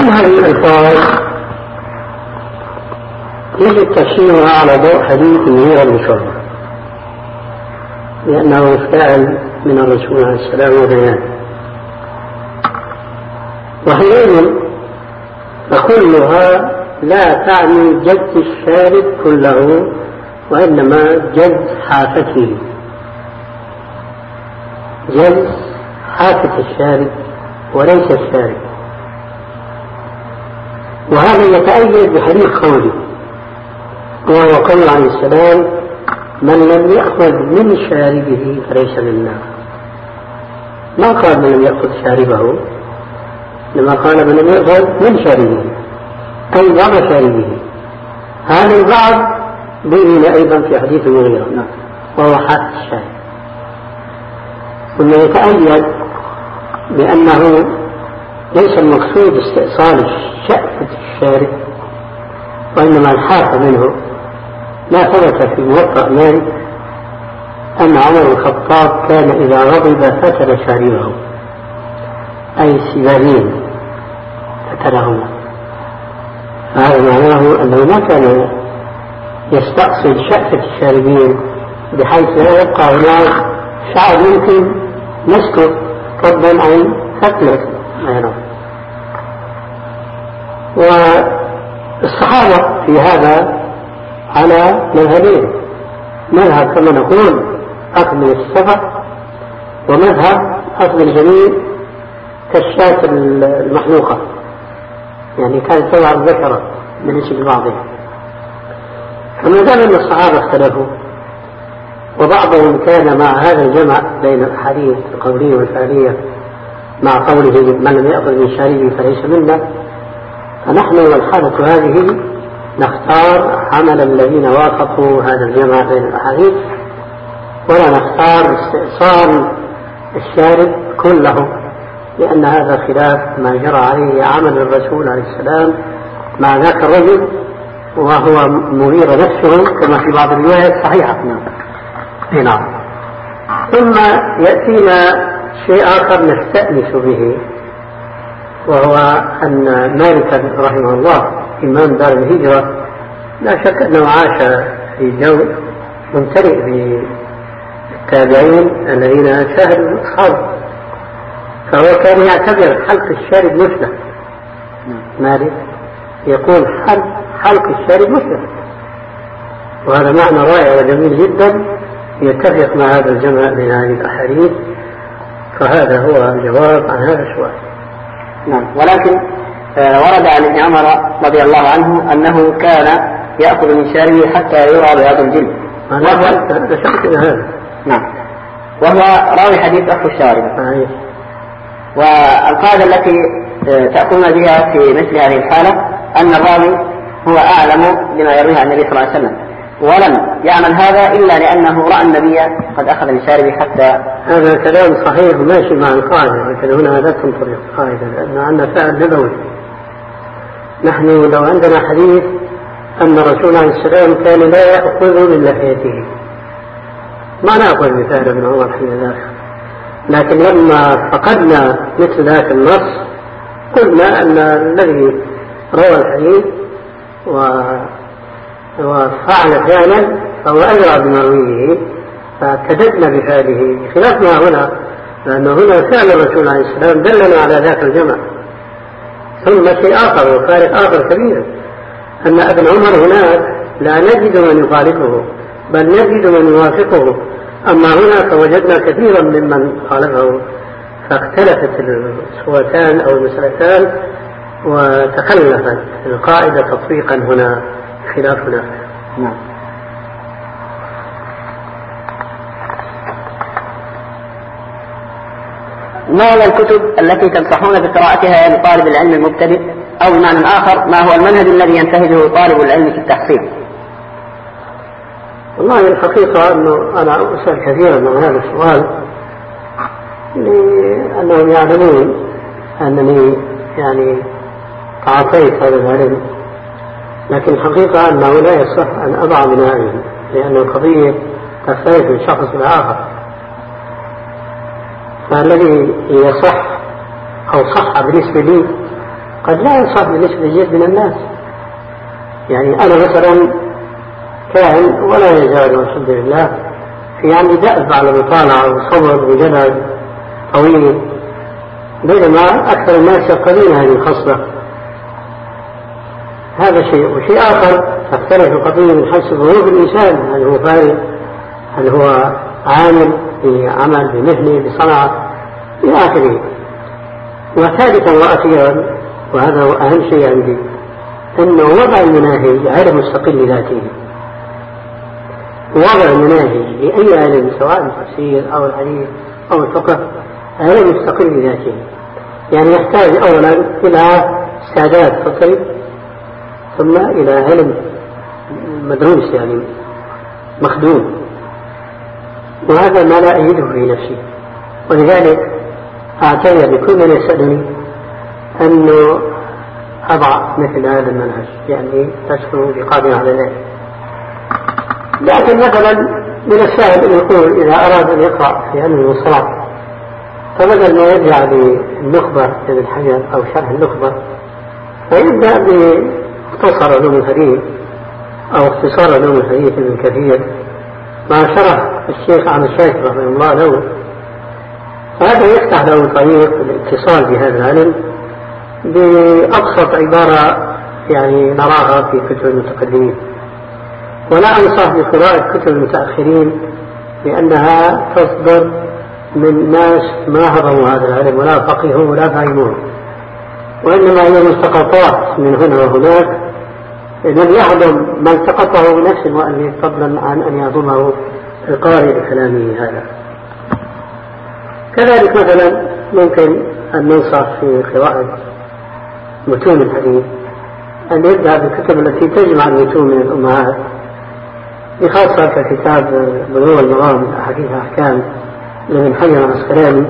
كل هذه الألفاظ يجب تفسيرها على ضوء حديث المغيرة بن شعبة، لأنه فعل من الرسول عليه السلام وبيان. وحينئذ فكلها لا تعني جد الشارب كله، وإنما جد حافته، جد حافة الشارب وليس الشارب. وهذا يتأيد بحديث قوله، وهو قول عليه السلام: من لم يأخذ من شاربه فليس منا. ما قال من لم يأخذ شاربه، لما قال من لم يأخذ من شاربه أي بعض شاربه. هذا البعض بين أيضا في حديث المغيرة، وهو حافة الشارب. ثم يتأيد بأنه ليس المقصود استئصال شأفة الشارب، وإنما الحافة منه. لا ثبت في موطأ مالك أن عمر الخطاب كان إذا غضب فتل شاربه، أي السبابين فتلهما. فهذا معناه أنه ما كان يستأصل شأفة الشاربين بحيث لا يبقى هناك شعر يمكن نسكت فضلا عن فتلة غيره. والصحابة في هذا على مذهبين: مذهب كما نقول أخذ من السفر، ومذهب أخذ الجميع كالشاة المحلوقة، يعني كانت تضع الذكرة بالنسبة لبعضها. فما دام أن الصحابة اختلفوا، وبعضهم كان مع هذا الجمع بين الأحاديث القولية والفعلية مع قوله من لم يأخذ من شاربه فليس منا، فنحن والحالة هذه نختار عمل الذين وافقوا هذا الجمع بين الأحاديث، ولا نختار استئصال الشارب كله، لأن هذا خلاف ما جرى عليه عمل الرسول عليه السلام مع ذاك الرجل، وهو مغيرة نفسه كما في بعض الروايات صحيحة. نعم. ثم يأتينا شيء آخر نستأنس به، وهو أن مالكا رحمه الله إمام دار الهجرة لا شك أنه عاش في جو ممتلئ بالتابعين الذين شاهدوا الحرب، فهو كان يعتبر حلق الشارب مثله. مالك يقول حلق الشارب مثله، وهذا معنى رائع وجميل جدا يتفق مع هذا الجمع بين هذه الأحاديث. فهذا هو الجواب عن هذا السؤال. نعم. ولكن ورد عن ابن عمر رضي الله عنه أنه كان يأخذ من شاربه حتى يرى بياض الجلد. هذا شك هذا. نعم. وهو راوي حديث أخو الشارب. والقاعدة التي تأخذنا بها في مثل هذه الحالة أن الراوي هو أعلم بما يرويه عن النبي صلى الله عليه وسلم، ولم يعمل هذا إلا لأنه رأى النبي قد أخذ من شاربه حتى. هذا كلام صحيح ماشي مع القاعدة، لكن هنا لا تنطبق القاعدة، لأن عندنا فعل نبوي. نحن لو عندنا حديث أن الرسول عليه السلام كان لا يأخذ من لحيته، ما نأخذ مثال ابن عمر حين ذاك، لكن لما فقدنا مثل ذاك النص قلنا أن الذي روى الحديث وفعل فعلا فهو أجرى بمرويه، فاعتددنا بفعله، خلاف ما هنا، لأنه هنا فعل الرسول عليه السلام دلنا على ذاك الجمع. ثم شيء آخر وفارق آخر كبير، أن ابن عمر هناك لا نجد من يخالفه بل نجد من يوافقه، أما هنا فوجدنا كثيرا ممن خالفه، فاختلفت الصورتان أو المسألتان وتخلفت القاعدة تطبيقا هنا خلاف هناك. نعم. ما هي الكتب التي تنصحون بقراءتها لطالب العلم المبتدئ، أو بمعنى آخر ما هو المنهج الذي ينتهجه طالب العلم في التحصيل؟ والله الحقيقة أنه أنا أسأل كثيرا من هذا السؤال، لأنهم يعلمون أنني يعني تعاطيت هذا العلم، لكن الحقيقة أنه لا يصح أن أضع من هذه، لأن القضية تختلف من شخص لآخر. فالذي يصح أو صح بالنسبة لي قد لا ينصح بالنسبة لجد من الناس. يعني أنا مثلا كاهن ولا يزال والحمد لله في عندي دأب على مطالعة وصبر وجدل طويل، بينما أكثر الناس يفقدون هذه الخصلة. هذا شيء. وشيء آخر تختلف القضية من حيث ظروف الإنسان، هل هو فارغ، هل هو عامل بعمل بمهنة بصنعة إلى آخره. وثالثا وأخيرا وهذا هو أهم شيء عندي، أنه وضع المناهج علم مستقل ذاته. وضع المناهج لأي علم سواء التفسير أو الحديث أو الفقه علم مستقل ذاته، يعني يحتاج أولا إلى استعداد فطري ثم إلى علم مدروس يعني مخدوم، وهذا ما لا أجده في نفسي. ولذلك أعتذر لكل من يسألني أنه أضع مثل هذا المنهج، يعني تسلو بقادر على ذلك. لكن مثلا من السهل أن يقول إذا أراد أن يقرأ في علم المصطلح فبدل ما يرجع للنخبة ابن حجر أو شرح النخبة فيبدأ بمختصر علوم الحديث أو اختصار علوم الحديث ابن كثير مع شرح الشيخ عن الشيخ رحمه الله له. فهذا يفتح له طريق الاتصال بهذا العلم بأبسط عبارة يعني نراها في كتب المتقدمين. ولا أنصح بقراءة كتب المتأخرين لأنها تصدر من ناس ما هضموا هذا العلم ولا فقهوا ولا فهموه، وإنما هي ملتقطات من هنا وهناك لم يهضم ما التقطه بنفس المؤلف فضلا عن أن يهضمه القارئ بكلامه هذا. كذلك مثلا ممكن أن ننصح في قراءة متون الحديث أن يبدأ بالكتب التي تجمع المتون من الأمهات، بخاصة ككتاب بلوغ المرام أحاديث أحكام لابن حجر العسقلاني.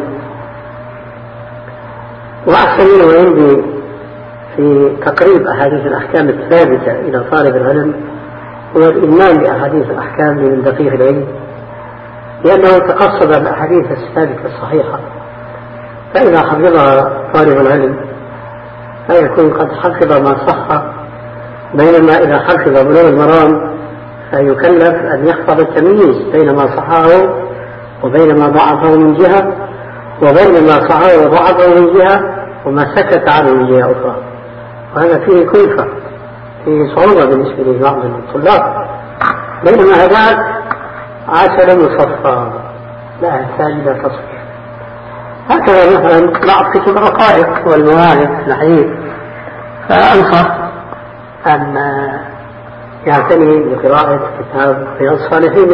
وأحسن منه عندي في تقريب أحاديث الأحكام الثابتة إلى طالب العلم هو الإيمان بأحاديث الأحكام من دقيق العلم، لأنه تقصد الأحاديث الثابتة الصحيحة، فإذا حفظها طالب العلم فيكون قد حفظ ما صح، بينما إذا حفظ بلوغ المرام فيكلف أن يحفظ التمييز بين ما صحه وبين ما ضعفه من جهة وبين ما صحه وضعفه من جهة وما سكت عنه من جهة أخرى، وهذا فيه كلفة، فيه صعوبة بالنسبة لبعض الطلاب. بينما هذاك عسل مصفى لا يحتاج إلى تصفية. هكذا مثلا بعض كتب الرقائق والمواهب الحديث فأنصح أن يعتني بقراءة كتاب رياض الصالحين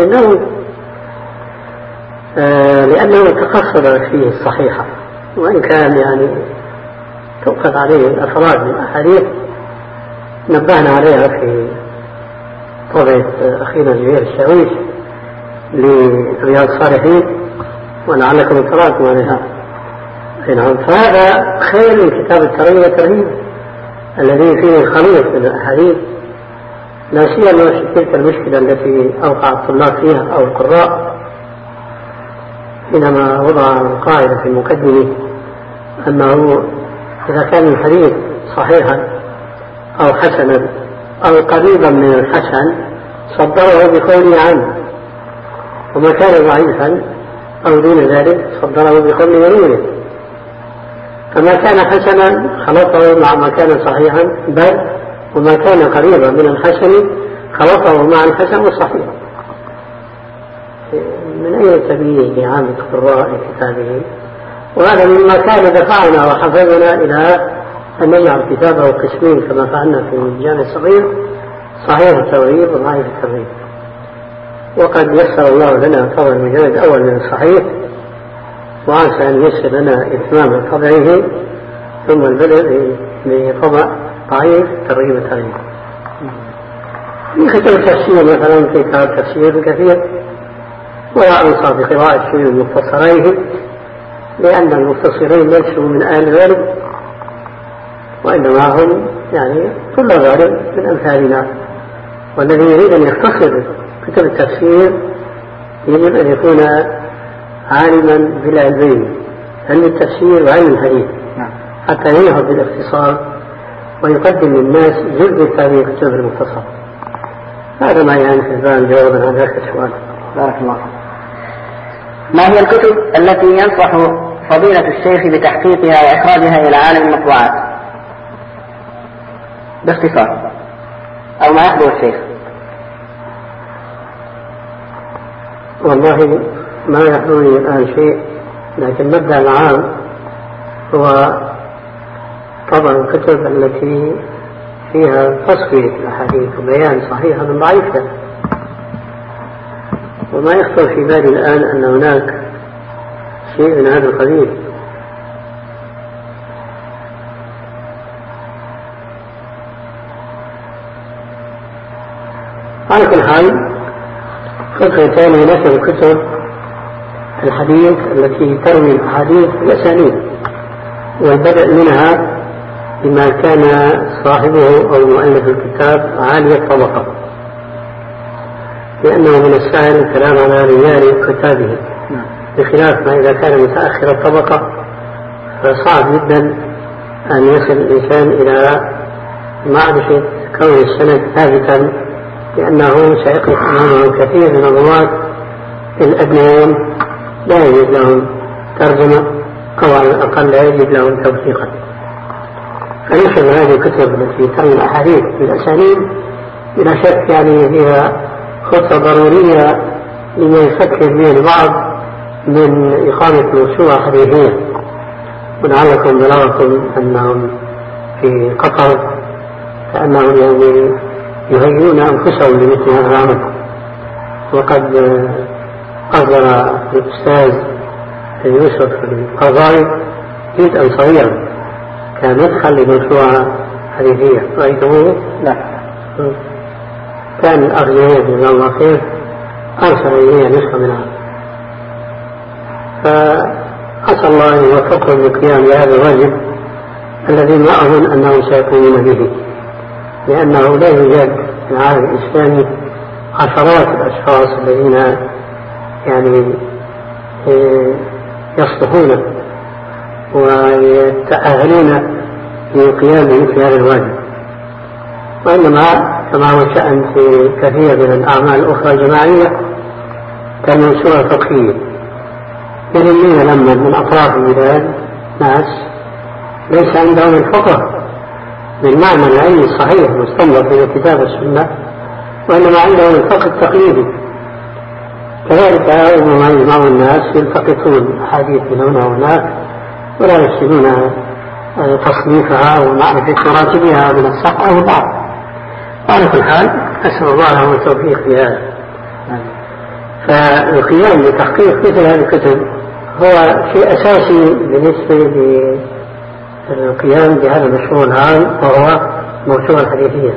لأنه تقصد فيه الصحيحة، وإن كان يعني تؤخذ عليه الأفراد من الأحاديث نبهنا عليها في طبعة أخينا جبير الشاويش لرياض الصالحين ولعلكم اطلعتم عليها. فهذا خير من كتاب الترغيب والترهيب الذي فيه خليط من الأحاديث، لا سيما في تلك المشكلة التي أوقع الطلاب فيها أو القراء حينما وضع القاعدة في المقدمة أنه إذا كان الحديث صحيحا أو حسنا أو قريبا من الحسن صدره بقوله عنه، وما كان ضعيفا أو دون ذلك صدره بقوله يرويه، فما كان حسنا خلطه مع ما كان صحيحا، بل وما كان قريبا من الحسن خلطه مع الحسن والصحيح. من أي تبيين لعامة قراء كتابه؟ وهذا مما كان دفعنا وحفظنا إلى أن نجعل كتابه قسمين كما فعلنا في الجامع الصغير، صحيح التوحيد وضعيف التوحيد. وقد يسر الله لنا طبع المجلد الأول من الصحيح، وعسى أن يسر لنا إتمام طبعه ثم البدء بطبع ضعيف ترغيب الترغيب. في كتاب التفسير مثلا في كتاب تفسير كثير، ولا أنصح بقراءة شيء من مختصريه لأن المختصرين ليسوا من أهل العلم، وإنما هم يعني طلاب علم من أمثالنا، والذي يريد أن يختصر كتب التفسير يجب أن يكون عالما بالعلمين، علم التفسير وعلم الحديث، حتى ينهض بالاختصار ويقدم للناس جزء هذه الكتب المختصرة. هذا ما يعني في الباب جوابا عن ذلك السؤال. بارك الله. ما هي الكتب التي ينصح فضيلة الشيخ بتحقيقها وإخراجها إلى عالم المطبوعات باختصار، أو ما يحضر الشيخ؟ والله ما يحضرني الآن شيء، لكن المبدأ العام هو طبعا الكتب التي فيها تصفية الأحاديث وبيان صحيحة من ضعيفها. وما يخطر في بالي الآن أن هناك شيء من هذا القبيل. على كل حال، فكرة ثانية نشر كتب الحديث التي تروي الأحاديث بالأسانيد، والبدء منها بما كان صاحبه أو مؤلف الكتاب عالي الطبقة، لأنه من السهل الكلام على رجال كتابه، بخلاف ما إذا كان متأخر الطبقة فصعب جدا أن يصل الإنسان إلى معرفة كون السند ثابتا، لأنه سيقف أمامه كثير من الرواة الأدنيين لا يجد لهم ترجمة، أو على الأقل لا يجد لهم توثيقا. فنشر هذه الكتب التي تروي الأحاديث بالأسانيد بلا شك يعني هي خطة ضرورية لما يفكر به البعض من إقامة موسوعة حديثية. ولعلكم بلغكم أنهم في قطر كأنهم يعني يهيئون أنفسهم لمثل هذا العمل، وقد أصدر الأستاذ يوسف القضاي جزءا صغيرا كان مدخل لموسوعة حديثية. رأيتموه؟ لا. كان الأخ جهيد جزاه الله خير أرسل إليه نسخة منها، فأسأل الله أن يوفقهم للقيام بهذا الواجب الذي ما أظن أنهم سيقومون به، لأنه لا يوجد في العالم الإسلامي عشرات الأشخاص الذين يعني يصلحون ويتأهلون للقيام بمثل هذا الواجب. وإنما كما هو شأن في كثير من الأعمال الأخرى الجماعية كالمنشورة الفقهية، يلمون لما من أطراف البلاد ناس ليس عندهم الفقه بالمعنى العلمي الصحيح المستنبط من الكتاب والسنة، وإنما عندهم الفقه التقليدي. كذلك ربما يجمع الناس يلتقطون أحاديث من هنا وهناك ولا يحسنون تصنيفها ومعرفة مراتبها من الصح أو الضعف. على كل حال أسأل الله له التوفيق في هذا. فالقيام بتحقيق مثل هذه الكتب هو شيء أساسي بالنسبة للقيام بهذا المشروع العام، وهو موسوعة الحديثية.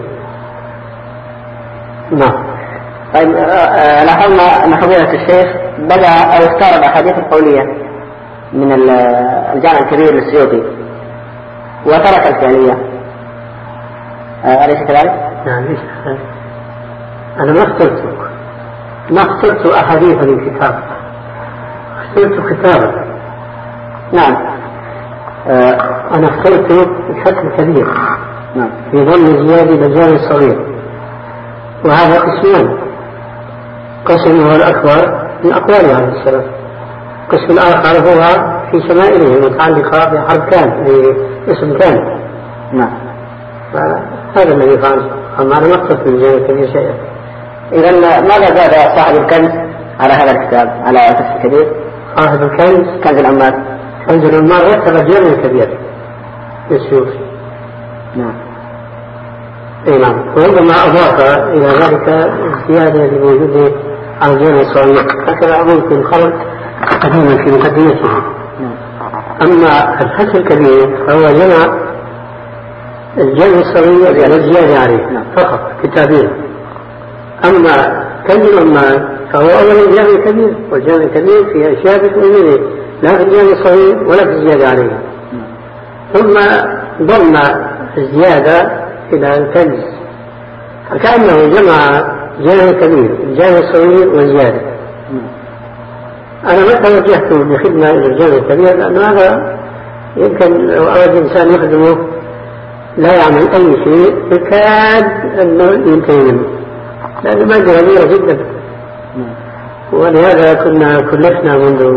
نعم. طيب، لاحظنا أن فضيلة الشيخ بدأ أو اختار الأحاديث القولية من الجامع الكبير للسيوطي وترك الفعلية، أليس كذلك؟ نعم ليس كذلك. أنا ما اخترت أحاديث من كتاب، اخترت كتابا. نعم. أنا اخترت الفتح الكبير في ضمن زيادة الجامع الصغير، وهذا قسمان. قسم هو الأكبر من أقوال عليه السلام، القسم الآخر هو في شمائله المتعلقة بحرف كان باسم كان. نعم. هذا الذي فعل، أما أنا ما اخترت من جانب كبير شيئا. إذن ماذا زاد صاحب الكنز على هذا الكتاب على الفتح الكبير؟ صاحب الكنز كنز العمال. كنز العمال رتب الجامع الكبير للسيوطي. نعم. اي نعم. وربما اضاف الى ذلك الزياده لوجوده على الجامع الصغير، هكذا اظن في الخلق قديما في مقدمته. اما الفتح الكبير فهو جمع الجامع الصغير على الزياده عليه فقط كتابين. اما كنز العمال فهو اولا الجامع الكبير، والجامع الكبير فيه اشياء بتؤمنه لا في الجامع الصغير ولا في الزياده عليه، ثم ضم الزياده إلى الكنز، فكأنه جمع جامع كبير الجامع الصغير والزيادة. أنا ما توجهت بخدمة إلى الجامع الكبير، لأن هذا يمكن لو أراد إنسان يخدمه لا يعمل أي شيء يكاد أنه ينتهي منه، لأنه مادة كبيرة جدا. ولهذا كنا كلفنا منذ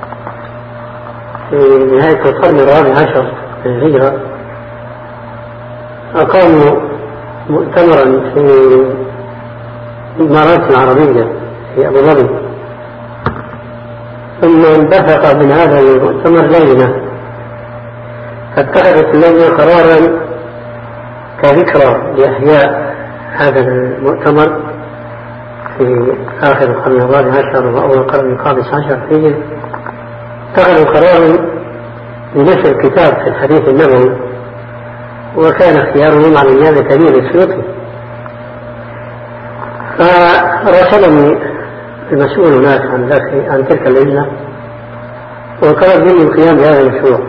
في نهاية القرن الرابع عشر من الهجرة، أقاموا مؤتمرا في الإمارات العربية في أبو ظبي، ثم انبثق من هذا المؤتمر لجنة، فاتخذت اللجنة قرارا كذكرى لإحياء هذا المؤتمر في آخر القرن الرابع عشر وأول القرن الخامس عشر فيه، اتخذوا قرارا لنشر كتاب في الحديث النبوي، وكان اختيارهم على النيابة الكبير السيوطي. فراسلني المسؤول هناك عن تلك اللجنة وطلب مني القيام بهذا المشروع،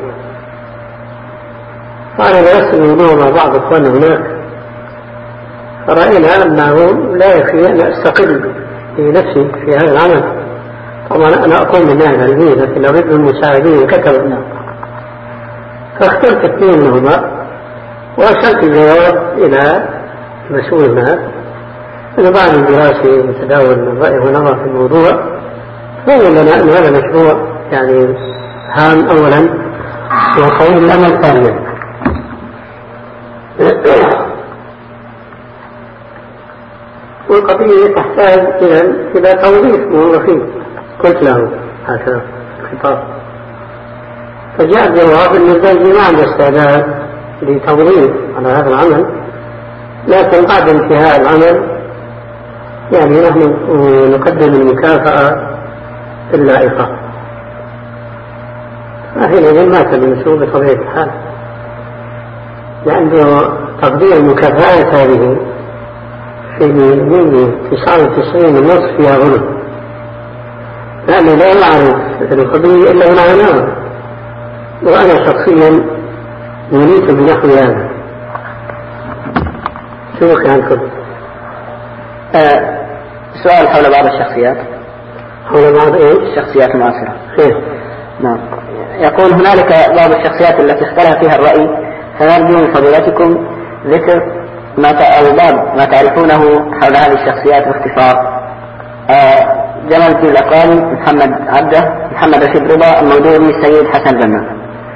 فأنا درست الموضوع مع بعض أخواننا هناك، فرأينا أنه لا يكفي أن أستقل بنفسي في هذا العمل. طبعا أنا أقوم بالناحية العلمية، لكن أريد من المساعدين كتبوا، فاخترت اثنين منهما وأرسلت الجواب إلى المسؤول هناك. أنا بعد الدراسة متداول الرأي ونظر في الموضوع، فقال لنا أن هذا مشروع يعني هام أولا وقوي الأمل ثانيا. والقضية تحتاج إلى توظيف موظفين. قلت له هكذا الخطاب، فجاء الجواب أن الزوجي ما عنده استعداد لتوظيف على هذا العمل، لكن بعد انتهاء العمل يعني نحن نقدم المكافأة اللائقة. فحينئذ مات المسؤول بطبيعة الحال، لأنه تقدير المكافآت هذه في 99.5 فيها غلط، لأنه لا يعرف القضية إلا من علماء، وأنا شخصيا منيت بنحو هذا. شو عنكم؟ سؤال حول بعض الشخصيات. حول بعض إيه؟ الشخصيات المعاصرة. إيه؟ نعم. يقول هنالك بعض الشخصيات التي اختلف فيها الرأي، فنرجو من فضيلتكم ذكر ما تعرفونه حول هذه الشخصيات باختصار. جمال الدين الأقراني، محمد عبده، محمد رشيد رضا، المودودي، سيد حسن بنا.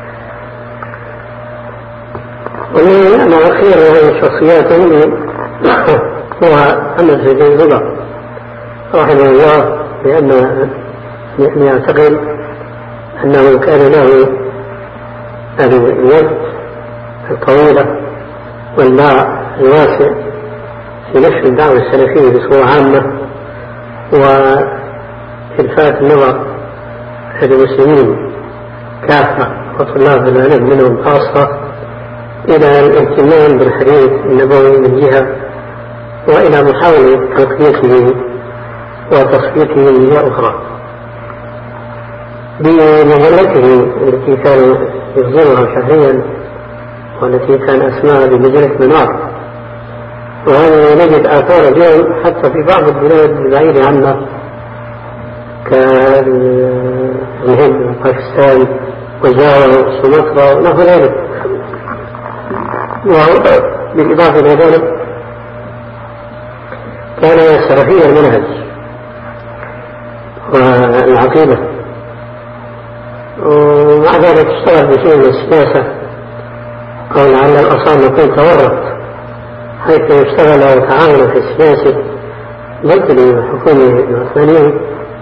أنا أخير هذه الشخصيات هو محمد رشيد رضا رحمه الله، لأنه يعتقد أنه كان له اليد الطويلة والماء الواسع في نشر الدعوة السلفية بصورة عامة، وإلفات النظر للمسلمين كافة وطلاب العلم منهم خاصة إلى الاهتمام بالحديث النبوي من جهة، وإلى محاولة تنقيته وتصفيته من جهة أخرى بمجلته التي كان يصدرها شهريا، والتي كان اسمها بمجلة منار، وهذا نجد آثار اليوم حتى في بعض البلاد البعيدة عنا كالهند وباكستان وجاوا وسومطرة ونحو ذلك. وبالإضافة إلى ذلك كان سلفي المنهج والعقيدة، ومع ذلك اشتغل بشيء من السياسة، أو لعل الأصال يكون تورط حيث اشتغل وتعاون في السياسة ضد الحكومة العثمانية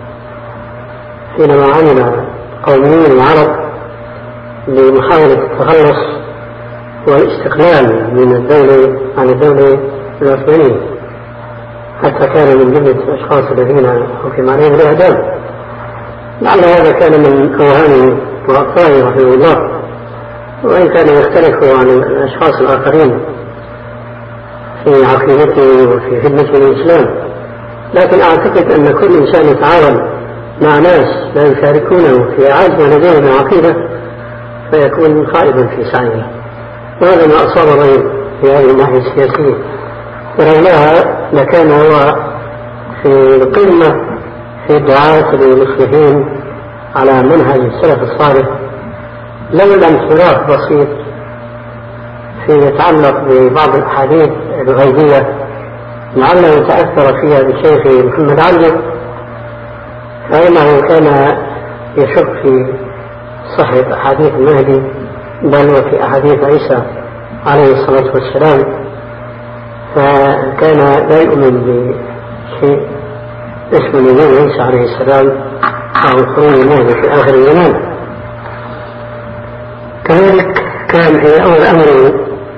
حينما عمل قوميين العرب لمحاولة التخلص والاستقلال من الدولة عن الدولة العثمانية، حتى كان من جملة الأشخاص الذين حكم عليهم الإعدام. لعل هذا كان من أوهامه وأخطائه رحمه الله، وإن كان يختلف عن الأشخاص الآخرين في عقيدته وفي خدمته للإسلام، لكن أعتقد أن كل إنسان يتعاون مع ناس لا يشاركونه في أعز ما لديهم من عقيدة فيكون خائبا في سعيه، وهذا ما أصاب الرجل في هذه الناحية السياسية، ولولاها لكان هو في القمة في الدعاة للمصلحين على منهج السلف الصالح، لولا انحراف بسيط فيما يتعلق ببعض الأحاديث الغيبية لعله تأثر فيها بشيخ محمد عبده، فإنه كان يشك في صحة أحاديث المهدي بل وفي أحاديث عيسى عليه الصلاة والسلام، فكان لا يؤمن بشيء اسمه نزول عيسى عليه السلام أو خروج المهدي في آخر الزمان. كذلك كان في أول أمر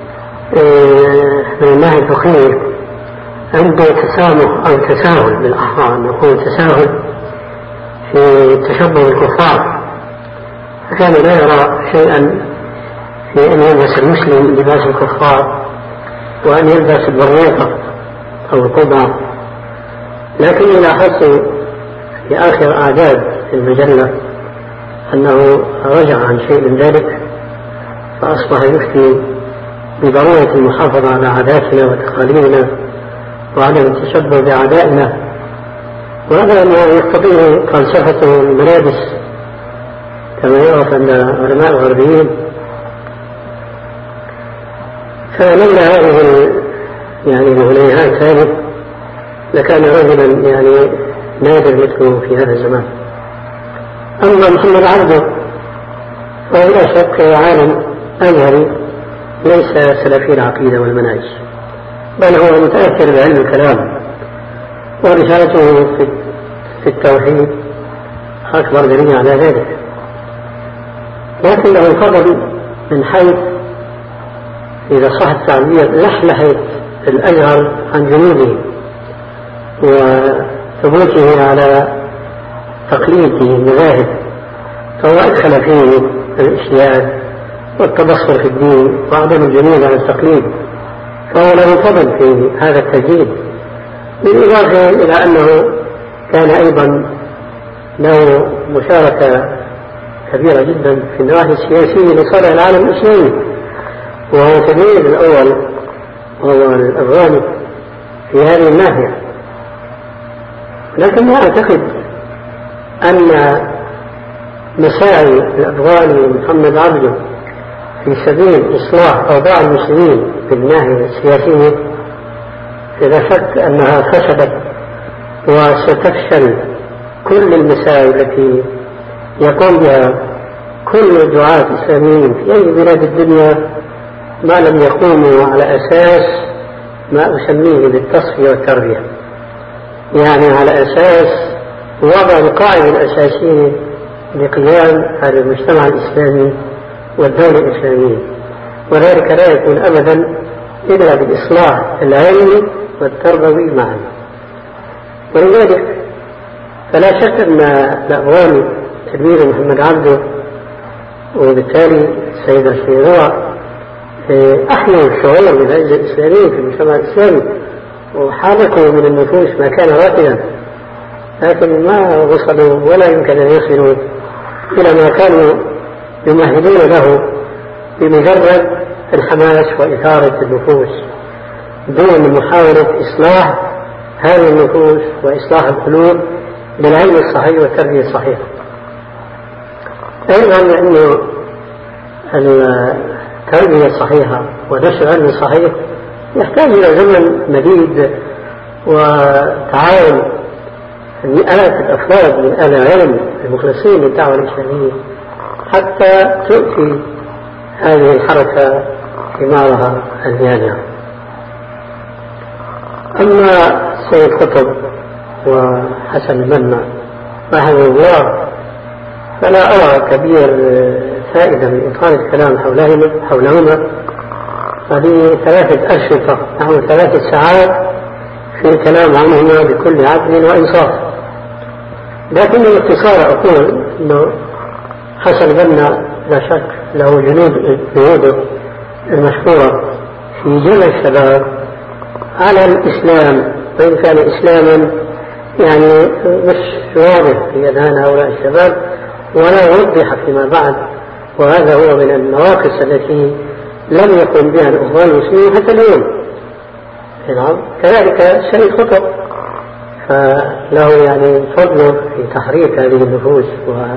من الناحية الفقهية عنده تسامح أو تساهل بالأحرار، نقول تساهل في تشبه الكفار، فكان لا يرى شيئا في أن يلبس المسلم لباس الكفار وأن يلبس البريطة أو القبعة. لكن لاحظت في آخر أعداد المجلة أنه رجع عن شيء من ذلك، فأصبح يفتي بضرورة المحافظة على عاداتنا وتقاليدنا وعدم التشبه بعدائنا، وهذا ما يقتضيه فلسفة الملابس كما يعرف عند علماء الغربيين. فلولا هذه يعني الغنيهات هذه لكان رجلا يعني نادر مثله في هذا الزمان. أما محمد عبده فهو لا شك عالم أزهري ليس سلفي العقيدة والمنهج، بل هو متأثر بعلم الكلام، ورسالته في التوحيد أكبر دليل على ذلك. لكن له فضل من حيث إذا صح التعبير لحلحة الأزهر عن جنوده وثبوته على تقليده المذاهب، فهو أدخل فيه الإشياء والتبصر في الدين وعدم الجنود على التقليد، فهو له فضل في هذا التجديد، بالإضافة إلى أنه كان أيضا له مشاركة كبيرة جدا في النواحي السياسية لصالح العالم الإسلامي، وهو تلميذ الأول وهو الأفغاني في هذه الناحية. لكن لا أعتقد أن مساعي الأفغاني محمد عبده في سبيل إصلاح أوضاع المسلمين في الناحية السياسية إذا شك أنها فسدت وستفشل كل المساعي التي يقوم بها كل الدعاة الإسلاميين في أي بلاد الدنيا ما لم يقوموا على أساس ما أسميه بالتصفية والتربية، يعني على أساس وضع القاعدة الأساسية لقيام هذا المجتمع الإسلامي والدولة الإسلامية، وذلك لا يكون أبدا إلا بالإصلاح العلمي والتربوي معا. ولذلك فلا شك أن الأفغاني تلميذ محمد عبده وبالتالي السيد الشيراء أحيوا الشعور بالعزة الإسلامية في المجتمع الإسلامي وحالكوا من النفوس ما كان راكدا، لكن ما وصلوا ولا يمكن أن يصلوا إلى ما كانوا يمهدون له بمجرد الحماس وإثارة النفوس دون محاولة إصلاح هذه النفوس وإصلاح القلوب بالعلم الصحيح والتربية الصحيحة. أيضا أنه التربية الصحيحة ونشر العلم الصحيح يحتاج إلى زمن مديد وتعاون مئات الأفراد من أهل العلم المخلصين للدعوة الإسلامية حتى تؤتي هذه الحركة ثمارها الجانعة. أما سيد قطب وحسن البنا رحمه الله فلا أرى كبير فائدة من إطالة الكلام حولهما، هذه 3 أشرطة نحو 3 ساعات في الكلام عنهما بكل عدل وإنصاف. لكن باختصار أقول أنه حسن البنا لا شك له جنوده المشهورة في جمع الشباب على الإسلام، وإن كان إسلاما يعني مش واضح في أذهان هؤلاء الشباب ولا يوضح فيما بعد، وهذا هو من النواقص التي لم يقم بها الأخوان المسلمين حتى اليوم. كذلك سيد قطب فله يعني فضل في تحريك هذه النفوس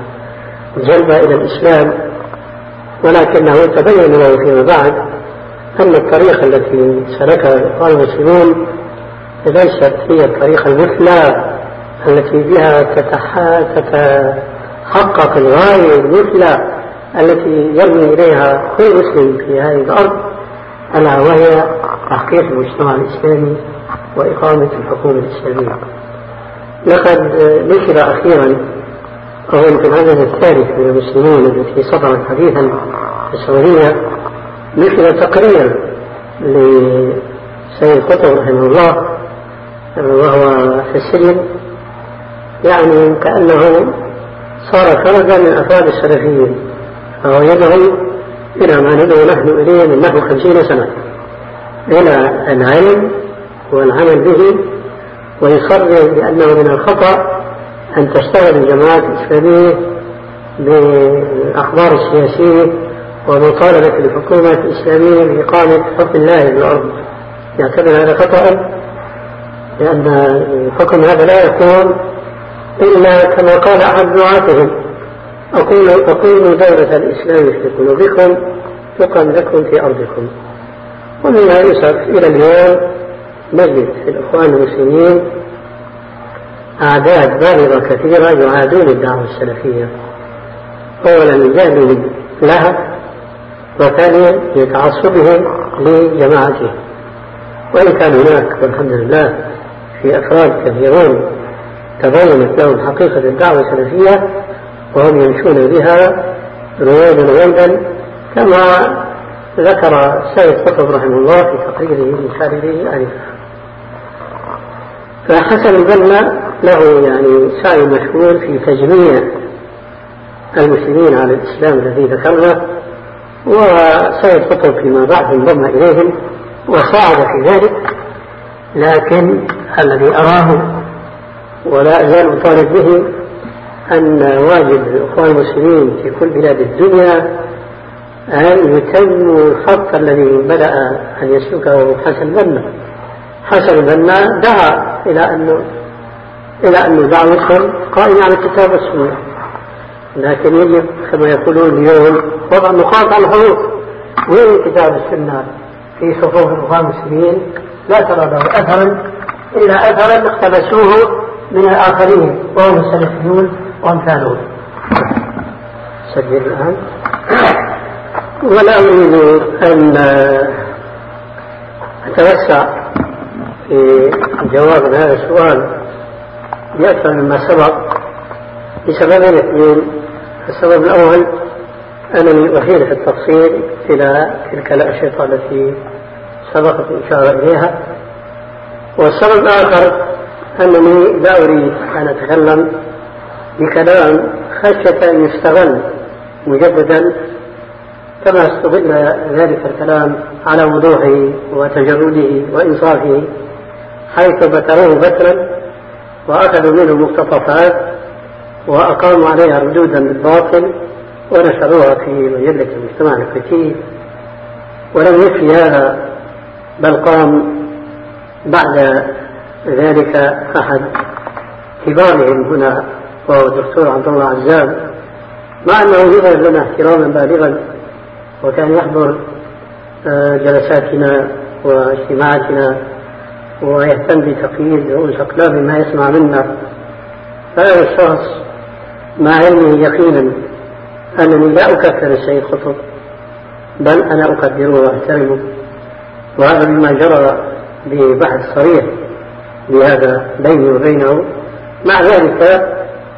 وجلبها إلى الإسلام، ولكنه تبين له فيما بعد أن الطريقة التي سلكها الإخوان المسلمون ليست هي الطريقة المثلى التي بها تتحقق الغاية المثلى التي يرمي إليها كل مسلم في هذه الأرض، ألا وهي تحقيق المجتمع الإسلامي وإقامة الحكومة الإسلامية. لقد نشر أخيرا، أو يمكن العدد الثالث من المسلمين التي صدرت حديثا في السعودية، نشر تقرير لسيد قطب رحمه الله وهو في السجن، يعني كأنه صار فردا من أفراد السلفيين، فهو يدعو إلى ما ندعو نحن إليه من نحو 50 سنة، إلى العلم والعمل به، ويصرح بأنه من الخطأ أن تشتغل الجماعات الإسلامية بالأخبار السياسية ومطالبة الحكومة الإسلامية بإقامة حكم الله في الأرض. يعتبر هذا خطأ، لأن الحكم هذا لا يكون إلا كما قال أحد دعاتهم: أقيموا دولة الإسلام في قلوبكم تقم لكم في أرضكم. ومن يسر إلى اليوم نجد في الإخوان المسلمين أعداد بالغة كثيرة يعادون الدعوة السلفية، أولا لجهلهم لها، وثانيا لتعصبهم لجماعتهم. وإن كان هناك والحمد لله في أفراد كثيرون تبينت لهم حقيقة الدعوة السلفية وهم يمشون بها رويدا رويدا، كما ذكر السيد قطب رحمه الله في تقريره من شارحه آنفا. فحسن البنا له يعني سعي مشهور في تجميع المسلمين على الإسلام الذي ذكرنا، وسيد قطب فيما بعد انضم إليهم وساعد في ذلك. لكن الذي أراه ولا أزال أطالب به أن واجب الإخوان المسلمين في كل بلاد الدنيا أن يتموا الخط الذي بدأ أن يسلكه حسن البنا. حسن البنا دعا إلى أن دعوتهم قائمة على الكتاب والسنة، لكن يجب كما يقولون اليوم وضع نقاط على الحروف. وين الكتاب والسنة في صفوف الإخوان المسلمين؟ لا ترى له أثرا إلا أثرا اقتبسوه من الآخرين وهم السلفيون وأمثالهم. سجل الآن. ولا أريد أن أتوسع في جواب هذا السؤال بأكثر مما سبق لسببين اثنين. السبب الأول أنني أحيل في التفصيل إلى تلك الأشرطة التي سبقت الإشارة إليها، والسبب الآخر أنني لا أريد أن أتكلم بكلام خشية أن يستغل مجددا كما استغل ذلك الكلام على وضوحه وتجرده وإنصافه، حيث بتروه بترا وأخذوا منه مقتطفات وأقاموا عليها ردودا بالباطل ونشروها في مجلة المجتمع الأفريقي. ولم يكفي هذا، بل قام بعد ذلك أحد كبارهم هنا وهو الدكتور عبد الله عزام، مع أنه يظهر لنا احتراما بالغا وكان يحضر جلساتنا واجتماعاتنا ويهتم بتقييد رؤوس أقلام ما يسمع منا. فهذا الشخص مع علمه يقينا أنني لا أكفر السيد قطب، بل أنا أقدره وأحترمه، وهذا مما جرى ببحث صريح بهذا بيني وبينه. مع ذلك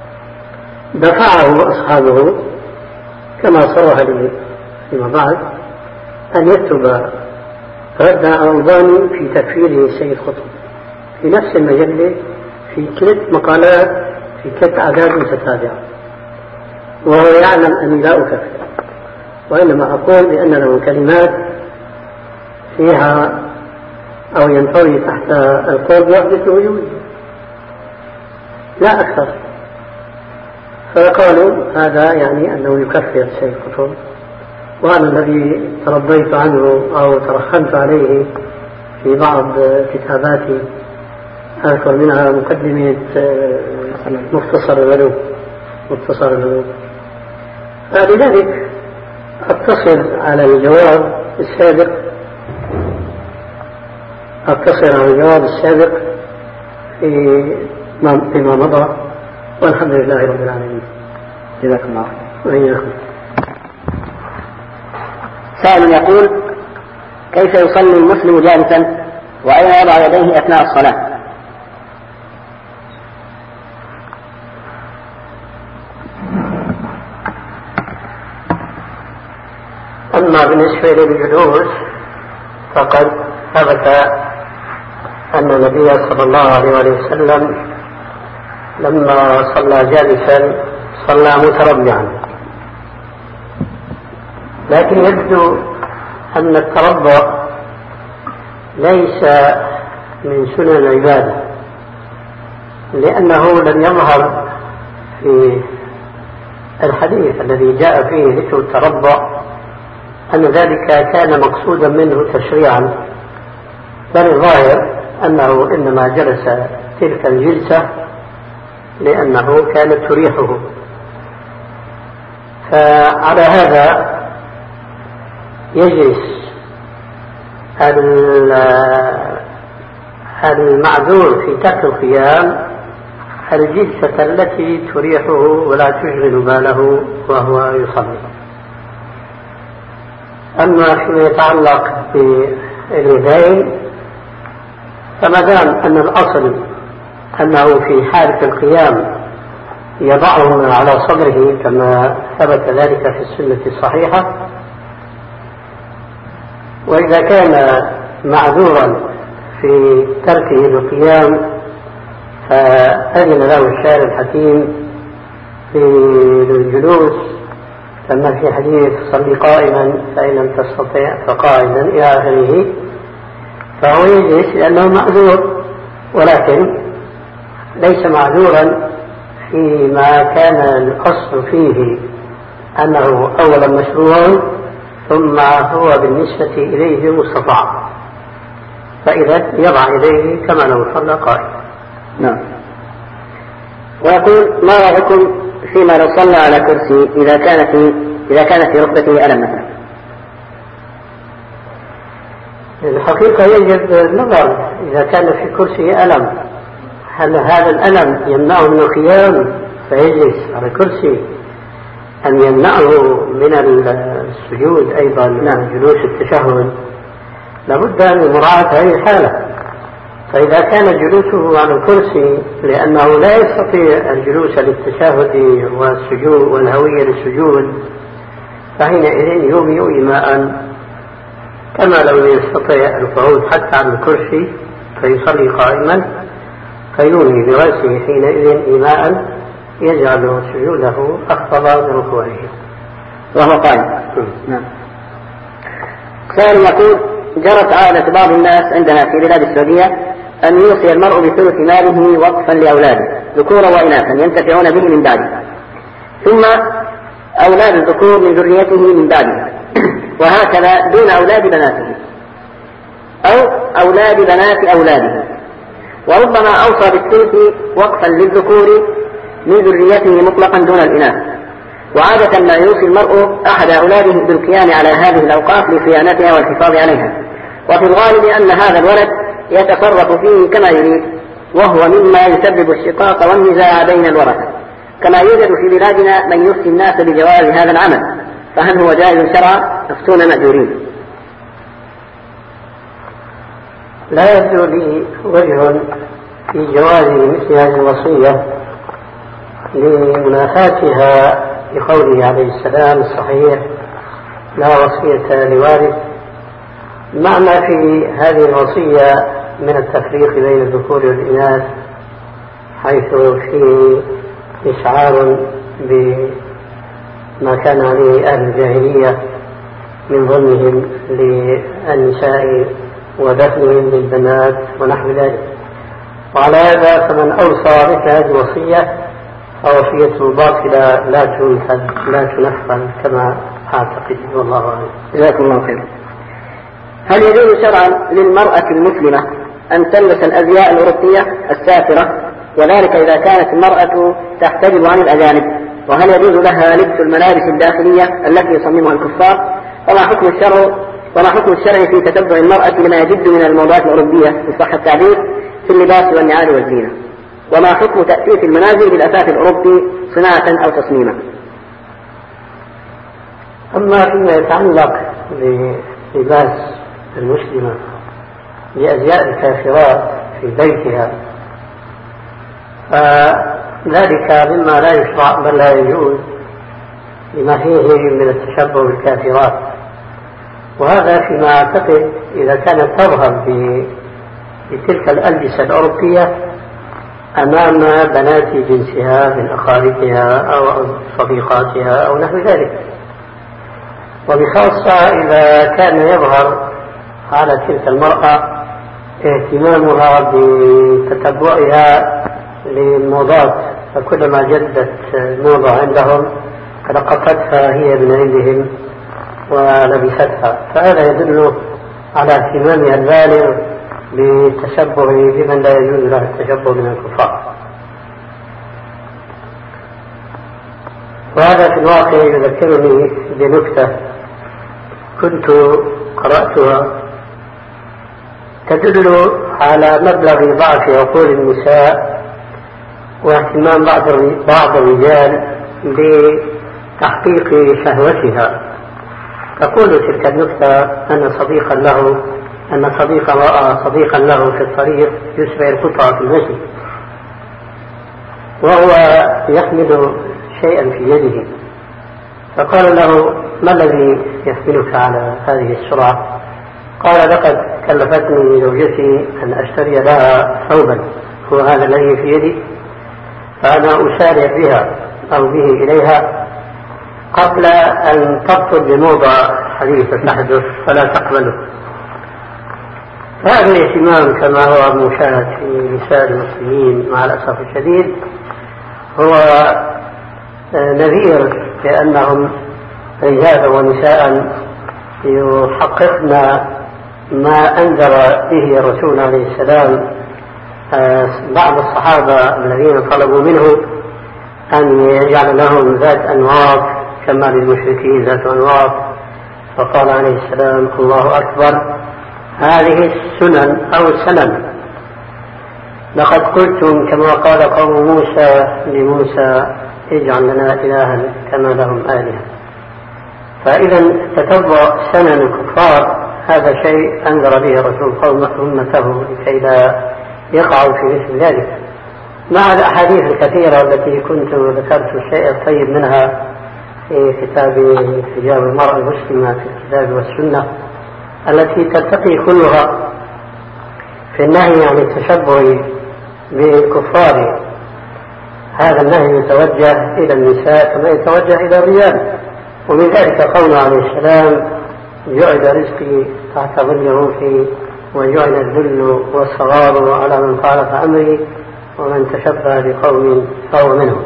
دفعه أصحابه كما صرح لي فيما بعد أن يكتب رد أوضاني في تكفيره السيد قطب في نفس المجلة في كلت مقالات في كلت أعداد متتابعة، وهو يعلم أني لا أكفر، وإنما أقول بأن له كلمات فيها أو ينطوي تحت القول بوحدة الوجود لا أكثر. فقالوا هذا يعني أنه يكفر السيد قطب، وأنا الذي تربيت عنه أو ترخمت عليه في بعض كتاباتي، أذكر منها مقدمة مختصر العلوم. فلذلك أتصل على الجواب السابق أقتصر على الجواب السابق فيما مضى، والحمد لله رب العالمين. جزاكم الله وإياكم. سائل يقول: كيف يصلي المسلم جالسا وأين يضع يديه أثناء الصلاة؟ أما بالنسبة للجلوس فقد ثبت أن النبي صلى الله عليه وسلم لما صلى جالسا صلى متربعا، لكن يبدو أن التربع ليس من سنن العبادة، لأنه لم يظهر في الحديث الذي جاء فيه ذكر التربع أن ذلك كان مقصودا منه تشريعا، بل الظاهر أنه إنما جلس تلك الجلسة لأنه كانت تريحه. فعلى هذا يجلس المعذور في ترك القيام الجلسة التي تريحه ولا تشغل باله وهو يصلي. أما فيما يتعلق باليدين فما دام أن الأصل أنه في حالة القيام يضعهما على صدره كما ثبت ذلك في السنة الصحيحة، وإذا كان معذورا في تركه القيام فأذن له الشارع الحكيم في الجلوس، كما في حديث صلي قائما فإن لم تستطع فقاعدا إلى آخره، فهو يجلس لأنه معذور، ولكن ليس معذورا فيما كان الأصل فيه أنه أولا مشروع ثم هو بالنسبة إليه مستطاع، فإذا يضع إليه كما لو صلى قائما. نعم. ويقول: ما رأيكم فيما لو صلى على كرسي إذا كان في ركبته ألم مثلا؟ الحقيقة يجب النظر إذا كان في كرسي ألم، هل هذا الألم يمنعه من القيام فيجلس على كرسي أم يمنعه من السجود أيضا من جلوس التشهد؟ لابد من مراعاة هذه الحالة. فإذا كان جلوسه على الكرسي لأنه لا يستطيع الجلوس للتشهد والسجود والهوية للسجود فحينئذ يومئ إيماء كما لو يستطيع القعود حتى على الكرسي فيصلي قائما، فيومي برأسه حينئذ إيماء يجعل سجوده أفضل من ركوعه وهو قائم. نعم. سائل يقول: جرت عادة بعض الناس عندنا في بلاد السعودية أن يوصي المرء بثلث ماله وقفا لأولاده ذكورا وإناثا ينتفعون به من بعده، ثم أولاد الذكور من ذريته من بعده، وهكذا دون أولاد بناته أو أولاد بنات أولاده، وربما أوصى بالثلث وقفا للذكور من ذريته مطلقا دون الإناث. وعادة ما يوصي المرء أحد أولاده بالقيام على هذه الأوقاف لصيانتها والحفاظ عليها، وفي الغالب أن هذا الولد يتصرف فيه كما يريد، وهو مما يسبب الشقاق والنزاع بين الورثة، كما يوجد في بلادنا من يفتي الناس بجواز هذا العمل، فهل هو جائز شرعا؟ افتونا مأجورين. لا يبدو لي وجه في جواز مثل هذه الوصية لمنافاتها بقوله عليه السلام الصحيح: لا وصية لوارث، مع ما في هذه الوصية من التفريق بين الذكور والإناث، حيث فيه إشعار بما كان عليه أهل الجاهلية من ظلمهم للنساء ودفنهم للبنات ونحو ذلك. وعلى هذا فمن أوصى مثل هذه الوصية فوصيته باطلة لا تنفذ كما أعتقد، والله أعلم. جزاكم الله خير. هل يجوز شرعا للمرأة المسلمة أن تلبس الأزياء الأوروبية السافرة، وذلك إذا كانت المرأة تحتجب عن الأجانب؟ وهل يجوز لها لبس الملابس الداخلية التي يصممها الكفار؟ وما حكم الشرع وما حكم الشرع في تتبع المرأة لما يجد من الموضوعات الأوروبية إن صح التعبير في اللباس والنعال والزينة؟ وما حكم تأسيس المنازل بالأثاث الأوروبي صناعة أو تصميما؟ أما فيما يتعلق بلباس المسلمة لأزياء الكافرات في بيتها فذلك مما لا يشرع بل لا يجوز لما فيه من التشبه بالكافرات، وهذا فيما أعتقد إذا كانت تظهر بتلك الألبسة الأوروبية أمام بنات جنسها من أخواتها أو صديقاتها أو نحو ذلك، وبخاصة إذا كان يظهر على تلك المرأة اهتمامها بتتبعها للموضات، فكلما جدت موضة عندهم تلقفتها هي من عندهم ولبستها، فهذا يدل على اهتمامها البالغ بالتشبه بمن لا يجوز له التشبه من الكفار. وهذا في الواقع يذكرني بنكتة كنت قرأتها تدل على مبلغ ضعف عقول النساء واهتمام بعض الرجال بتحقيق شهوتها. تقول تلك النكتة أن صديقا رأى صديقا له في الطريق يسرع القطع في المسجد وهو يحمل شيئا في يده، فقال له: ما الذي يحملك على هذه السرعة؟ قال: لقد كلفتني زوجتي أن أشتري لها ثوبا هو هذا الذي في يدي، فأنا أسارع بها أو به إليها قبل أن تبطل بموضة حديثة تحدث فلا تقبله. هذا الاهتمام كما هو مشاهد في نساء المسلمين مع الأسف الشديد هو نذير لأنهم رجالا ونساء يحققن ما أنذر به الرسول عليه السلام بعض الصحابة الذين طلبوا منه أن يجعل لهم ذات أنواط كما للمشركين ذات أنواط، فقال عليه السلام: الله أكبر، هذه السنن أو السنن، لقد قلتم كما قال قوم موسى لموسى: اجعل لنا إلها كما لهم آلهة. فإذا تتبع سنن الكفار هذا شيء أنذر به الرسول أمته لكي لا يقعوا في مثل ذلك، مع الأحاديث الكثيرة التي كنت ذكرت الشيء الطيب منها في كتاب حجاب المرأة المسلمة في الكتاب والسنة التي تلتقي كلها في النهي عن التشبه بالكفار. هذا النهي يتوجه إلى النساء كما يتوجه إلى الرجال، ومن ذلك قوله عليه السلام: جعل رزقي تحت ظل روحي وجعل الذل والصغار على من خالف أمري ومن تشبه بقوم فهو منهم.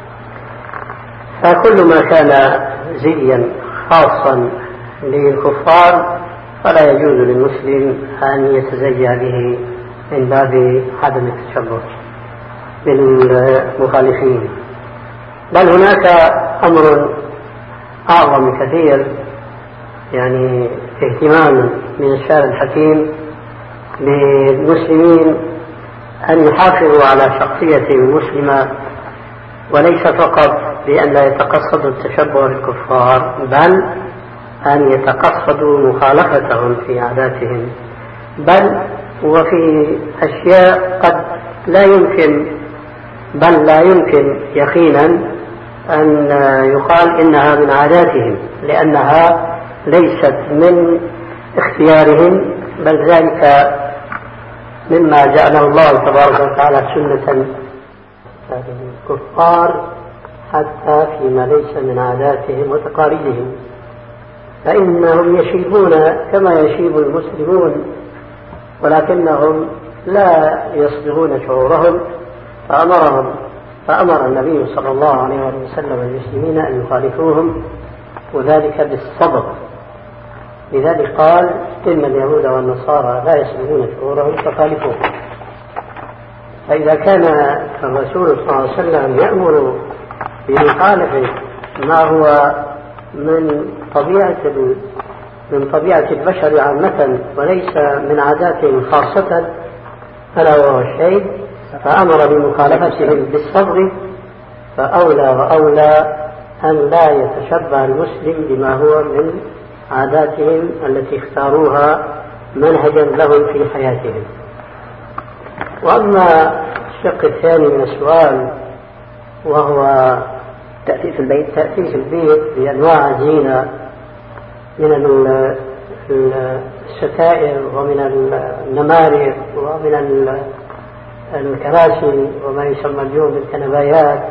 فكل ما كان زيا خاصا للكفار فلا يجوز للمسلم أن يتزيى به من باب عدم التشبه بالمخالفين. بل هناك أمر أعظم كثير، يعني اهتمام من الشارع الحكيم للمسلمين أن يحافظوا على شخصية مسلمة، وليس فقط بأن لا يتقصدوا التشبه بالكفار بل أن يتقصدوا مخالفتهم في عاداتهم، بل وفي أشياء قد لا يمكن يقينا أن يقال إنها من عاداتهم لأنها ليست من اختيارهم، بل ذلك مما جعله الله تبارك وتعالى سنة الكفار حتى فيما ليس من عاداتهم وتقاليدهم، فإنهم يشيبون كما يشيب المسلمون ولكنهم لا يصبغون شعورهم، فأمر النبي صلى الله عليه وسلم المسلمين أن يخالفوهم وذلك بالصبر. لذلك قال: إن اليهود والنصارى لا يصبغون شعورهم فخالفوهم. فإذا كان الرسول صلى الله عليه وسلم يأمر بمخالفة ما هو من طبيعة من طبيعة البشر عامة وليس من عاداتهم خاصة ألا وهو الشيء، فأمر بمخالفتهم بالصبر، فأولى وأولى أن لا يتشبه المسلم بما هو من عاداتهم التي اختاروها منهجا لهم في حياتهم. وأما الشق الثاني من السؤال وهو تأسيس البيت بأنواع زينة من الستائر ومن النمارق ومن الكراسي وما يسمى اليوم بالكنبايات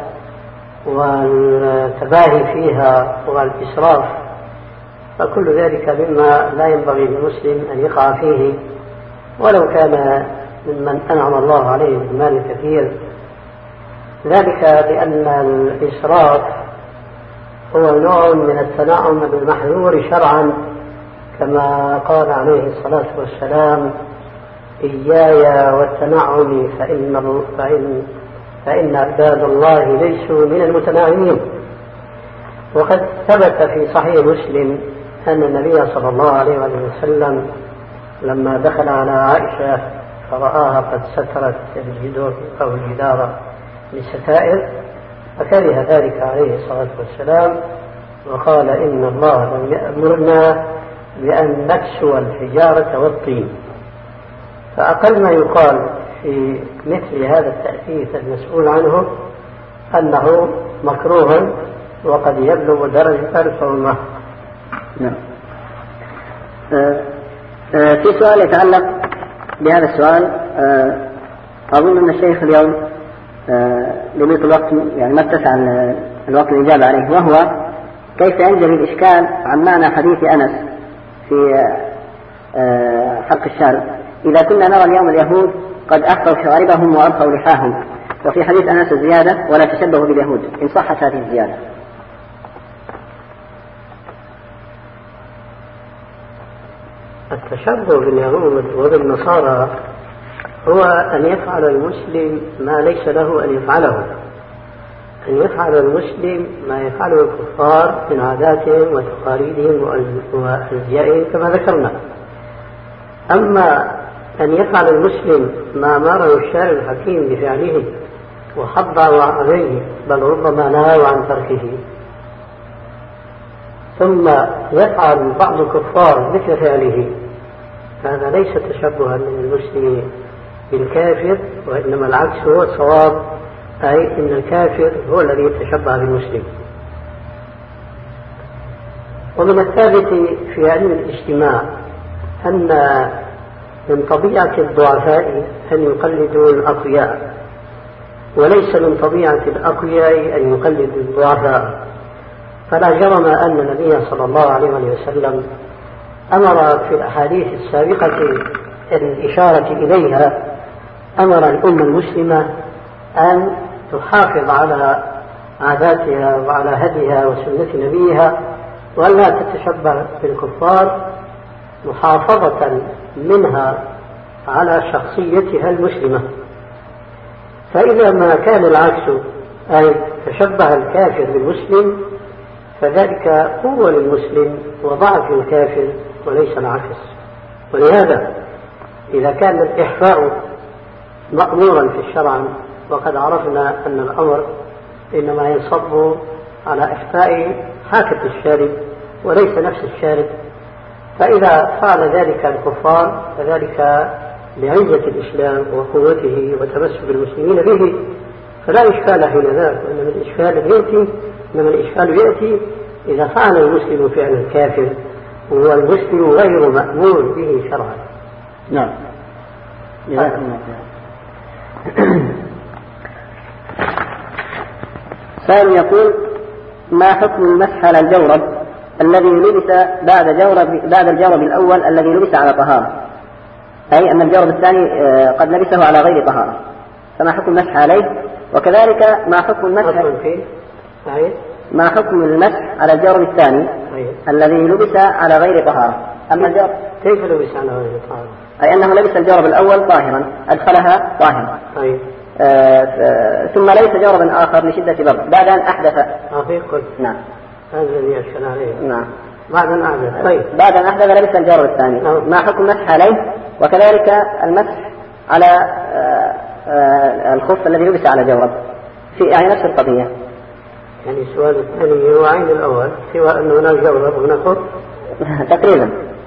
والتباهي فيها والإسراف، فكل ذلك مما لا ينبغي للمسلم أن يقع فيه ولو كان ممن أنعم الله عليه بالمال الكثير. ذلك لأن الإسراف هو نوع من التنعم بالمحذور شرعا، كما قال عليه الصلاة والسلام: إياي والتنعم فإن عباد الله ليسوا من المتنعمين. وقد ثبت في صحيح مسلم أن النبي صلى الله عليه وسلم لما دخل على عائشة فرآها قد سترت الجدار أو الجدار بالستائر فكره ذلك عليه الصلاة والسلام، وقال: إن الله لم يأمرنا بأن نكسو الحجارة والطين. فأقل ما يقال في مثل هذا التأثيث المسؤول عنه أنه مكروه وقد يبلغ درجة الحرمة. نعم. في سؤال يتعلق بهذا السؤال، أظن أن الشيخ اليوم لميط الوقت يعني ما اتسع الوقت الإجابة عليه، وهو كيف ينجلي الإشكال عن معنى حديث أنس في حلق الشارع: إذا كنا نرى اليوم اليهود قد أخطوا شواربهم وأبقوا لحاهم، وفي حديث أنس الزيادة: ولا تشبهوا باليهود، إن صحت هذه الزيادة. التشبه باليهود وبالنصارى هو أن يفعل المسلم ما ليس له أن يفعله، أن يفعل المسلم ما يفعله الكفار من عاداتهم وتقاليدهم وأزيائهم كما ذكرنا. أما أن يفعل المسلم ما أمره الشارع الحكيم بفعله وحض عليه بل ربما نهى عن تركه، ثم يفعل بعض الكفار مثل فعله، هذا ليس تشبها من المسلم بالكافر، وإنما العكس هو الصواب، أي أن الكافر هو الذي يتشبه بالمسلم. ومن الثابت في علم الاجتماع أن من طبيعة الضعفاء أن يقلدوا الأقوياء، وليس من طبيعة الأقوياء أن يقلدوا الضعفاء. فلا جرم أن النبي صلى الله عليه وسلم أمر في الأحاديث السابقة الإشارة إليها، أمر الأمة المسلمة أن تحافظ على عاداتها وعلى هديها وسنة نبيها، وأن لا تتشبه بالكفار، محافظة منها على شخصيتها المسلمة. فإذا ما كان العكس، أي تشبه الكافر بالمسلم، فذلك قوة للمسلم وضعف الكافر وليس العكس. ولهذا إذا كان الإحفاء مأمورا في الشرع، وقد عرفنا أن الأمر إنما ينصب على إحفاء حاكة الشارب وليس نفس الشارب، فإذا فعل ذلك الكفار فذلك لعزة الإسلام وقوته وتمسك المسلمين به، فلا إشكال حين ذاك، إنما الإشكال يأتي إذا فعل المسلم فعل الكافر والمسلم غير مأمور به شرعا. نعم. سائل يقول: ما حكم المسح على الجورب الذي لبس بعد الجورب الأول الذي لبس على طهارة، أي أن الجورب الثاني قد لبسه على غير طهارة، فما حكم المسح عليه؟ وكذلك ما حكم المسح على الجورب الثاني الذي لبس على غير طهارة؟ أما الجورب كيف لبس على غير طهارة؟ أي أنه لبس الجورب الأول طاهرا، أدخلها طاهرا، ثم ليس جوربا آخر لشدة برد بعد أن أحدث. نعم، هذا الذي أشكل عليه. نعم. بعد أن أحدث. طيب بعد أن أحدث لبس الجورب الثاني، ما حكم المسح عليه؟ وكذلك المسح على الخف الذي لبس على جورب في يعني نفس القضية. يعني السؤال الثاني هو عين الأول، سواء أن هناك جورب وهناك خف تقريبا.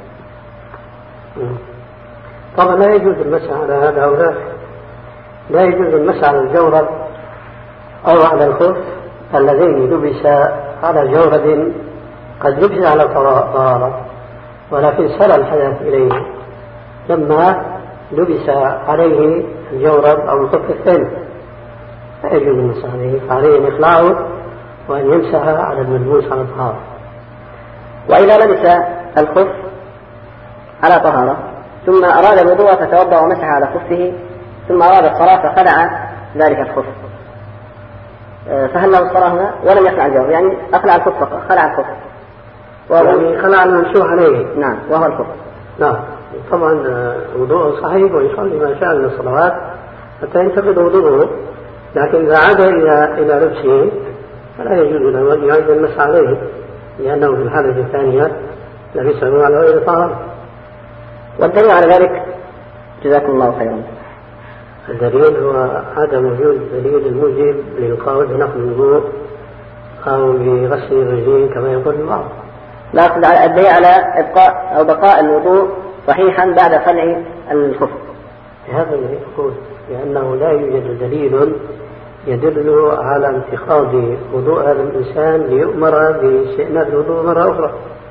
طبعا لا يجوز المسح على هذا أو ذاك، لا يجوز المسح على الجورب أو على الخف اللذين لبس على جورب قد لبس على طهارة ولكن سرى الحدث إليه لما لبس عليه الجورب أو الخف الثاني، لا يجوز المسح عليه، فعليه أن يخلعه وأن يمسح على الملبوس على الطهارة. وإذا لبس الخف على طهارة ثم أراد الوضوء فتوضأ ومسح على خفه ثم أراد الصلاة فخلع ذلك الخف، فهل له الصلاة هنا ولم يخلع الجورب؟ يعني أخلع الخف فقط، خلع الخف يعني خلع الممسوح عليه. نعم وهو الخف. نعم طبعا وضوءه صحيح ويصلي ما شاء من الصلوات حتى ينتقد وضوءه، لكن إذا عاد إلى لبسه فلا يجوز له أن يعيد المسح عليه لأنه في الحالة الثانية لبسه على غير طهارة. والدليل على ذلك جزاكم الله خيرا. الدليل هو عدم وجود الدليل الموجب للقول بنقل الوضوء أو بغسل الرجلين كما يقول البعض. لا أقصد الدليل على إبقاء أو بقاء الوضوء صحيحا بعد خلع الخف. هذا اللي يقول لأنه لا يوجد دليل يدل على انتقاض وضوء هذا الإنسان ليؤمر باستئناف الوضوء مرة أخرى.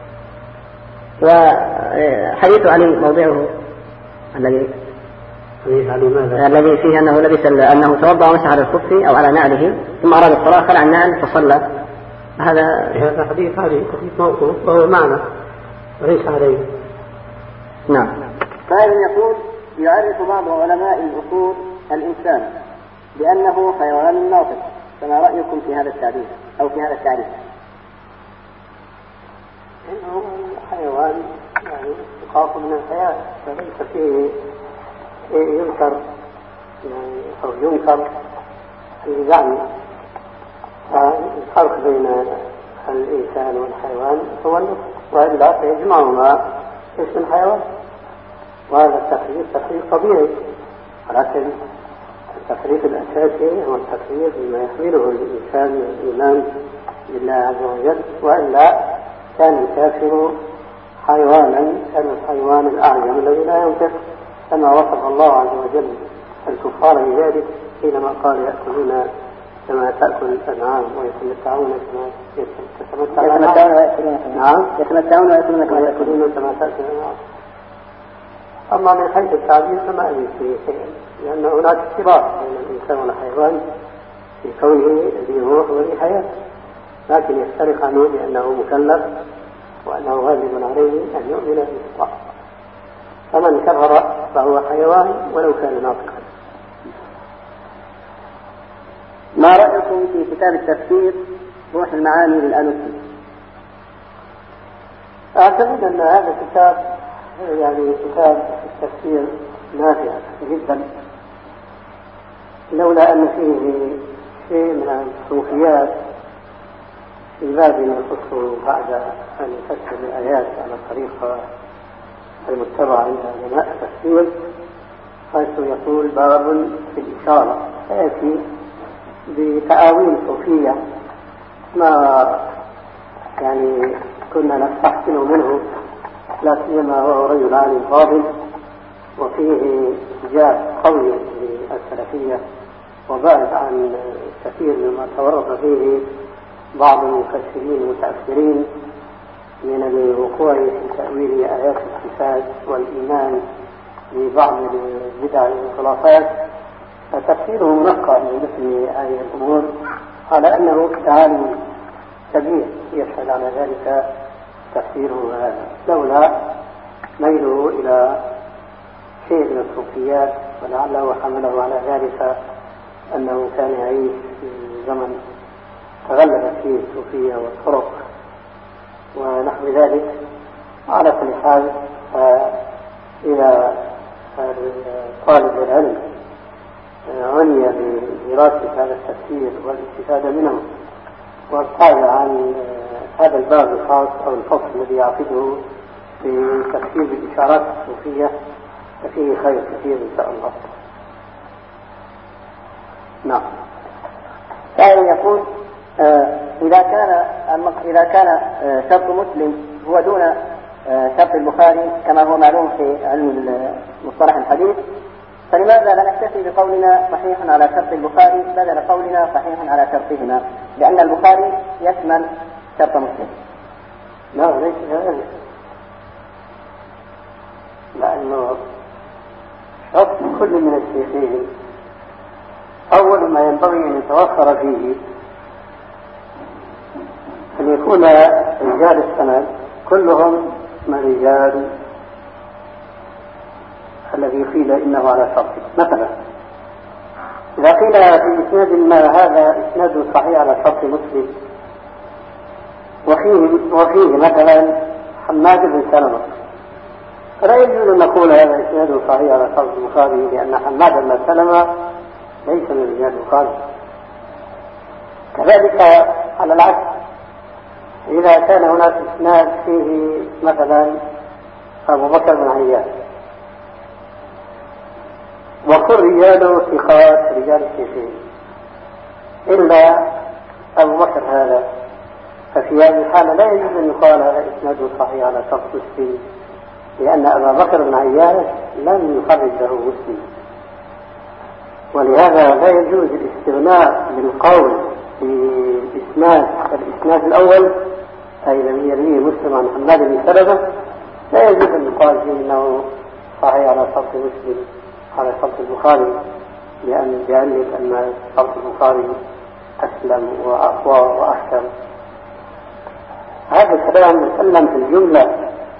وحديث علي موضعه الذي فيه أنه لبس أنه توضأ ومسح على الخف أو على نعله ثم أراد الصلاة خلع النعل فصلى، هذا حديث علي موقوف وهو معنى وليس عليه. نعم. فهذا يقول يعرف بعض علماء الأصول الإنسان بأنه حيوان ناطق، فما رأيكم في هذا التعريف أو في هذا التعريف؟ إنه حيوان يعني يخاف من الحياة فليس فيه ينكر يعني أو ينكر الزعم. الفرق بين الإنسان والحيوان هو النطق، وإلا فيجمعهما اسم الحيوان، وهذا التقرير تقرير طبيعي، ولكن التقرير الأساسي هو التقرير بما يحمله الإنسان من الإيمان بالله عز وجل، وإلا كان الكافر حيوانا كالحيوان الأعجم الذي لا ينطق، كما وصف الله عز وجل الكفار بذلك حينما قال يأكلون كما تأكل الأنعام ويتمتعون كما يتمتعون ويأكلون كما تأكل الأنعام. أما من حيث التعبير فما أجد فيه شيء، لأن هناك ارتباط بين الإنسان والحيوان في كونه ذي روح وذي حياة، لكن يفترق عنه بأنه مكلف وأنه غالب عليه أن يؤمن بالإطلاق، فمن كفر فهو حيوان ولو كان ناطقا. ما رأيكم في كتاب التفسير روح المعاني للألوسي؟ أعتقد أن هذا الكتاب يعني كتاب التفسير نافع جدا، لولا أن فيه شيء من الصوفيات في باب يخص بعد أن يفسر الآيات على الطريقة المتبعة عند علماء التفسير، حيث يقول باب في الإشارة فيأتي بتأويل صوفية ما يعني كنا نستحسن منه، لا سيما هو رجل عالم فاضل وفيه جاء قوي للسلفية وبعد عن كثير مما تورط فيه بعض المفسرين المتأخرين من الوقوع في تأويل آيات الصفات والإيمان ببعض البدع والخلافات، فتفسيره منقى من مثل هذه الأمور على أنه عالم كبير يشهد على ذلك تفسيره هذا، لولا ميله إلى شيء من الصوفيات، ولعله حمله على ذلك أنه كان يعيش في زمن تغلبت فيه الصوفية والطرق ونحو ذلك. على كل حال إذا طالب العلم عني بدراسة هذا التفسير والاستفادة منه وابتعد عن هذا الباب الخاص أو الفصل الذي يعقده في تفسير الإشارات الصوفية ففيه خير كثير إن شاء الله. نعم. سائل يقول إذا كان شرط مسلم هو دون شرط البخاري كما هو معلوم في علم مصطلح الحديث، فلماذا لا نكتفي بقولنا صحيح على شرط البخاري بدل قولنا صحيح على شرطهما، لأن البخاري يشمل شرط مسلم؟ لا ليس هذا، لأنه شرط كل من الشيخين أول ما ينبغي أن يتوفر فيه أن يكون رجال السند كلهم من رجال الذي قيل إنه على شرطه. مثلا إذا قيل في إسناد ما هذا إسناد صحيح على شرط مسلم وفيه مثلا حماد بن سلمة، فلا يجوز أن نقول هذا إسناد صحيح على شرط البخاري، لأن حماد بن سلمة ليس من رجال البخاري. كذلك على العكس، إذا كان هناك إسناد فيه مثلا أبو بكر بن عياش وكل رجاله ثقات رجال الشيخين إلا أبو بكر هذا، ففي هذه الحالة لا يجوز أن يقال هذا إسناد صحيح على شرط مسلم، لأن أبا بكر بن عياش لم يخرج له مسلم، ولهذا لا يجوز الاستغناء بالقول في الإسناد الأول أي الذي يرويه مسلم عن حماد بن سلمة، لا يجوز أن يقال فيه إنه صحيح على شرط مسلم على شرط البخاري، لأن ذلك أن شرط البخاري أسلم وأقوى وأحكم. هذا الكلام مسلم في الجملة،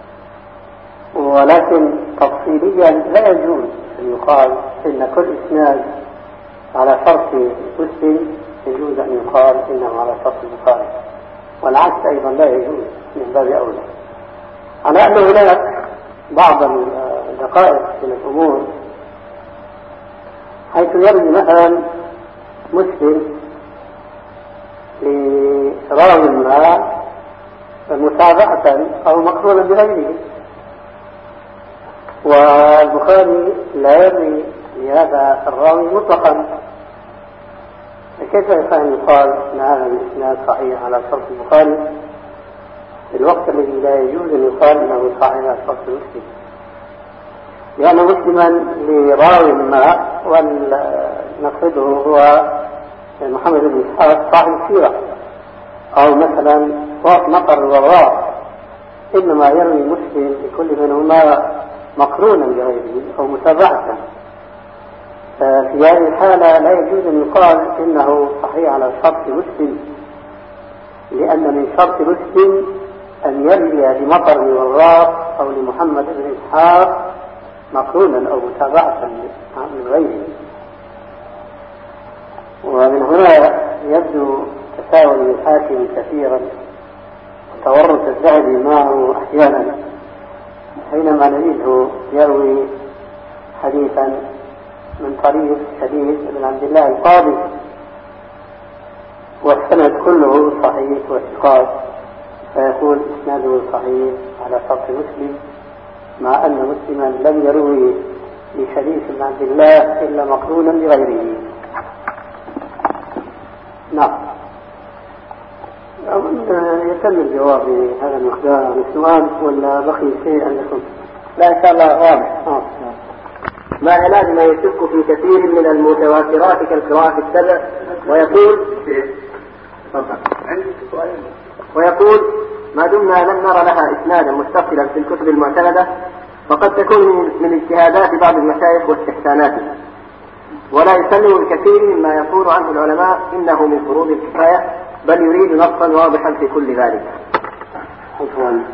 ولكن تفصيليا لا يجوز أن يقال إن كل إسناد على شرط مسلم يجوز أن يقال إنه على شرط البخاري، والعكس أيضا لا يجوز من باب أولى. على أن هناك بعض الدقائق من الأمور حيث يروي مثلا مسلم لراوي ما متابعة أو مقرونة بغيره، والبخاري لا يروي لهذا الراوي مطلقا، فكيف يقال ان هذا الاسناد صحيح على شرط البخاري في الوقت الذي لا يجوز ان يقال انه صحيح على شرط مسلم؟ لان مسلما لراوي ما ونقصده هو محمد بن اسحاق صاحب السيره، او مثلا نقر الوراء، انما يروي مسلم لكل منهما مقرونا بغيره او متابعه، في هذه الحالة لا يجوز أن يقال إنه صحيح على شرط مسلم، لأن من شرط مسلم أن يروي لمطر والراق أو لمحمد بن إسحاق مقرونا أو متابعة من غيره. ومن هنا يبدو تساؤل الحاكم كثيرا وتورط الذهبي معه أحيانا حينما نجده يروي حديثا من طريق حديث ابن عبد الله القاضي والسند كله صحيح وثقات، فيقول اسناده صحيح على شرط مسلم، مع ان مسلما لم يروي لحديث ابن عبد الله الا مقرونا بغيره. نعم. يتم الجواب بهذا المقدار عن السؤال ولا بقي شيء عندكم؟ لا ان شاء الله واضح. ما علاج ما يشك في كثير من المتواترات كالقراءة السبع ويقول ما دمنا لم نرى لها إسنادا متصلا في الكتب المعتمدة فقد تكون من اجتهادات بعض المشايخ واستحسانات، ولا يسلم الكثير مما يقول عنه العلماء إنه من فروض الكفاية، بل يريد نصا واضحا في كل ذلك. عفوا،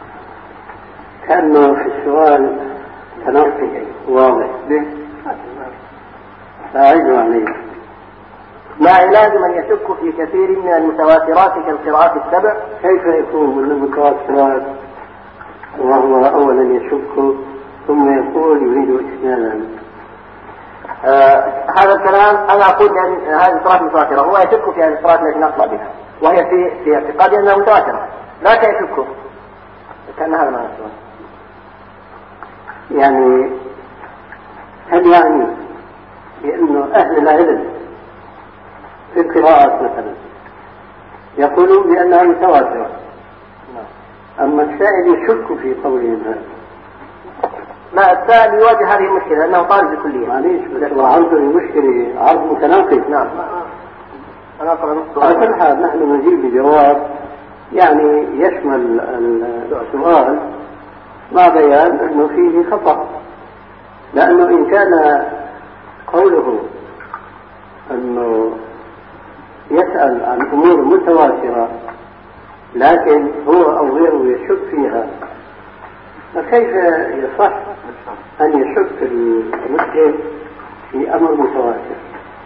كان في السؤال تناقض واضح أعيده عليه. ما علاج من يشك في كثير من المتواترات كالقراءات السبع؟ كيف يكون من المتواترات وهو أولا يشك ثم يقول يريد إسنادا؟ هذا الكلام أنا أقول هذه القراءات متواترة، هو يشك في هذه القراءات التي نقرأ بها، وهي في اعتقادي أنها متواترة لا تشكه، كان هذا ما نسوه. يعني هل يعني بأنه أهل العلم في القراءات مثلا يقولون بأنها متواترة، أما السائل يشك في قولهم هذا؟ ما السائل يواجه هذه المشكلة لأنه طالب بكلية. معليش وعرض المشكلة عرض متناقض. نعم. أنا على كل حال نحن نجيب بجواب يعني يشمل السؤال مع بيان أنه فيه خطأ، لأنه إن كان قوله أنه يسأل عن أمور متواترة لكن هو أو غيره يشك فيها، فكيف يصح أن يشك المسلم في أمر متواتر؟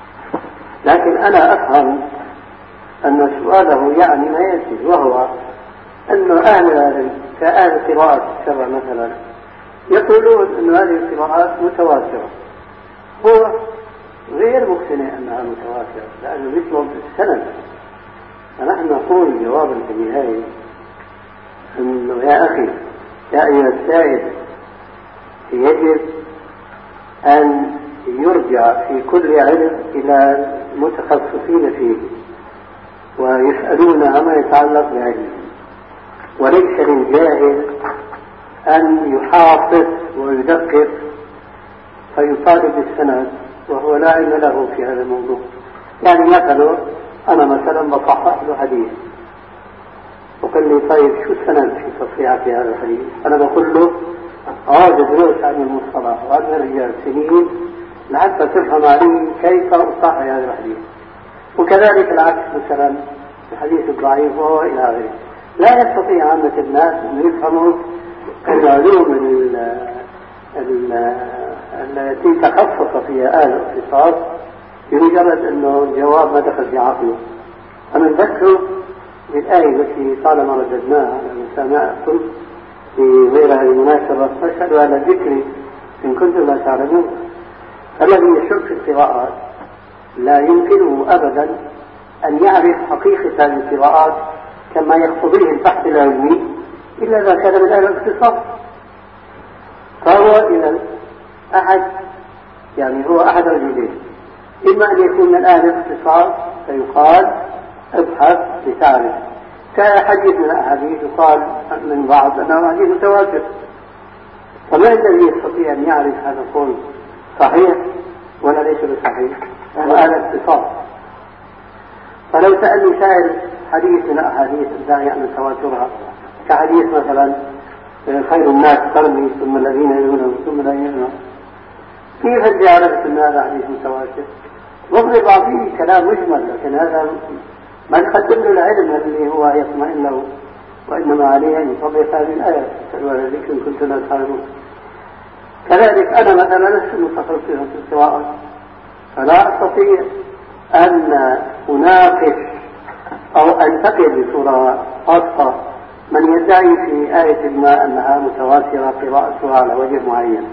لكن أنا أفهم أن سؤاله يعني ما يأتي، وهو أن أهل العلم كأهل قراءة السبع مثلا يقولون أن هذه القراءات متواترة، هو غير مقتنع أنها متواترة لأنه يطلب السند. فنحن نقول جوابا في النهاية أنه يا أخي يا أيها السائل يجب أن يرجع في كل علم إلى المتخصصين فيه ويسألون عما يتعلق بعلمه، وليس للجاهل أن يحافظ ويدقق فيطالب بالسند وهو لا علم له في هذا الموضوع. يعني مثلا أنا مثلا بصحح له حديث وقال لي طيب شو السند في تصحيح هذا الحديث؟ أنا بقول له أواجه دروس عن المصطلح وهذا الرجال سنين لحتى تفهم علي كيف أصحح هذا الحديث، وكذلك العكس مثلا الحديث الضعيف وهو إلى آخره. لا يستطيع عامة الناس أن يفهموا العلوم التي تخصص فيها أهل الاختصاص بمجرد أنه الجواب ما دخل في عقله. أنا أذكر بالآية التي طالما رددناها على مسامعكم في غير هذه المناسبة، فاسألوا على الذكر إن كنتم لا تعلمون. الذي يشك في القراءات لا يمكنه أبدا أن يعرف حقيقة هذه القراءات كما يقتضيه البحث العلمي إلا إذا كان من أهل الاختصاص. فهو إذا أحد يعني هو أحد الرجلين، إما أن يكون من أهل الاختصاص فيقال ابحث لتعرف، كحديث من الأحاديث يقال من بعض أنه حديث متواتر، فما الذي يستطيع أن يعرف هذا القول صحيح ولا ليس بصحيح؟ هو أهل الاختصاص. فلو سألني سائل حديث من الأحاديث الداعية من تواترها كحديث مثلا خير الناس قرني ثم الذين يلونهم ثم الذين يلونهم، كيف أنت عرفت أن هذا حديث متواتر؟ وضرب فيه كلام مجمل، لكن هذا ما يقدم له العلم الذي هو يطمئن له، وإنما عليه أن يطبق هذه الآية تسألوا على ذكر كنت لا تعلمون. كذلك أنا مثلا لست متخصصا في القراءة، فلا أستطيع أن أناقش أو أنتقد بصورة خاصة من يدعي في آية ما أنها متواترة قراءتها على وجه معين.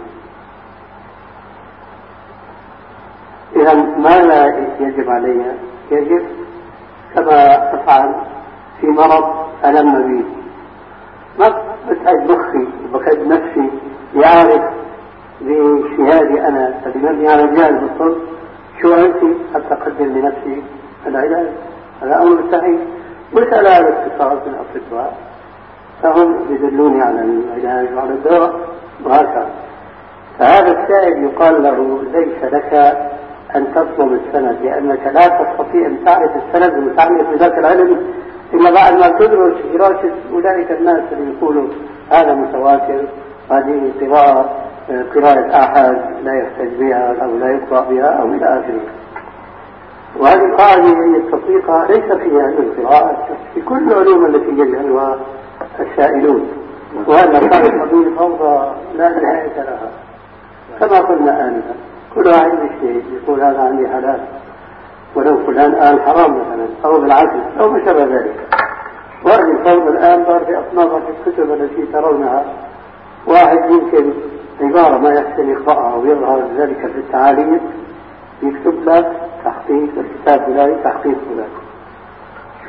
إذا ماذا يجب علي؟ يجب كما أفعل في مرض ألم بي، ما بتعد مخي وبكد نفسي لأعرف باجتهادي أنا فبمبني على جانب الطب شو أنت حتى أقدم لنفسي العلاج. هذا أمر سهل، واسأل على الاتصال بالأطباء فهم يدلوني على العلاج وعلى الدواء وهكذا. فهذا السائل يقال له ليس لك أن تطلب السند، لأنك لا تستطيع أن تعرف السند المتعلق بذاك العلم إلا بعد ما تدرس دراسة أولئك الناس اللي يقولوا هذا متواتر، هذه قراءة آحاد لا يحتج بها أو لا يقرأ بها أو إلى آخره. وهذه القاعدة التطبيقها ليس في علم القراءة، في كل العلوم التي يجهلها السائلون، وهذا كان قبيل فوضى لا نهاية لها. كما قلنا آنفا كل واحد يجتهد يقول هذا عندي حلال ولو فلان قال حرام مثلا أو بالعكس أو ما شابه ذلك. وهذه الفوضى الآن ظهر في أصنافها في الكتب التي ترونها، واحد يمكن عبارة ما يحسن يقرأها ويظهر ذلك في التعاليم يكتب لك تحقيق الكتاب فلاني تحقيق فلان. شو هذا التحقيق؟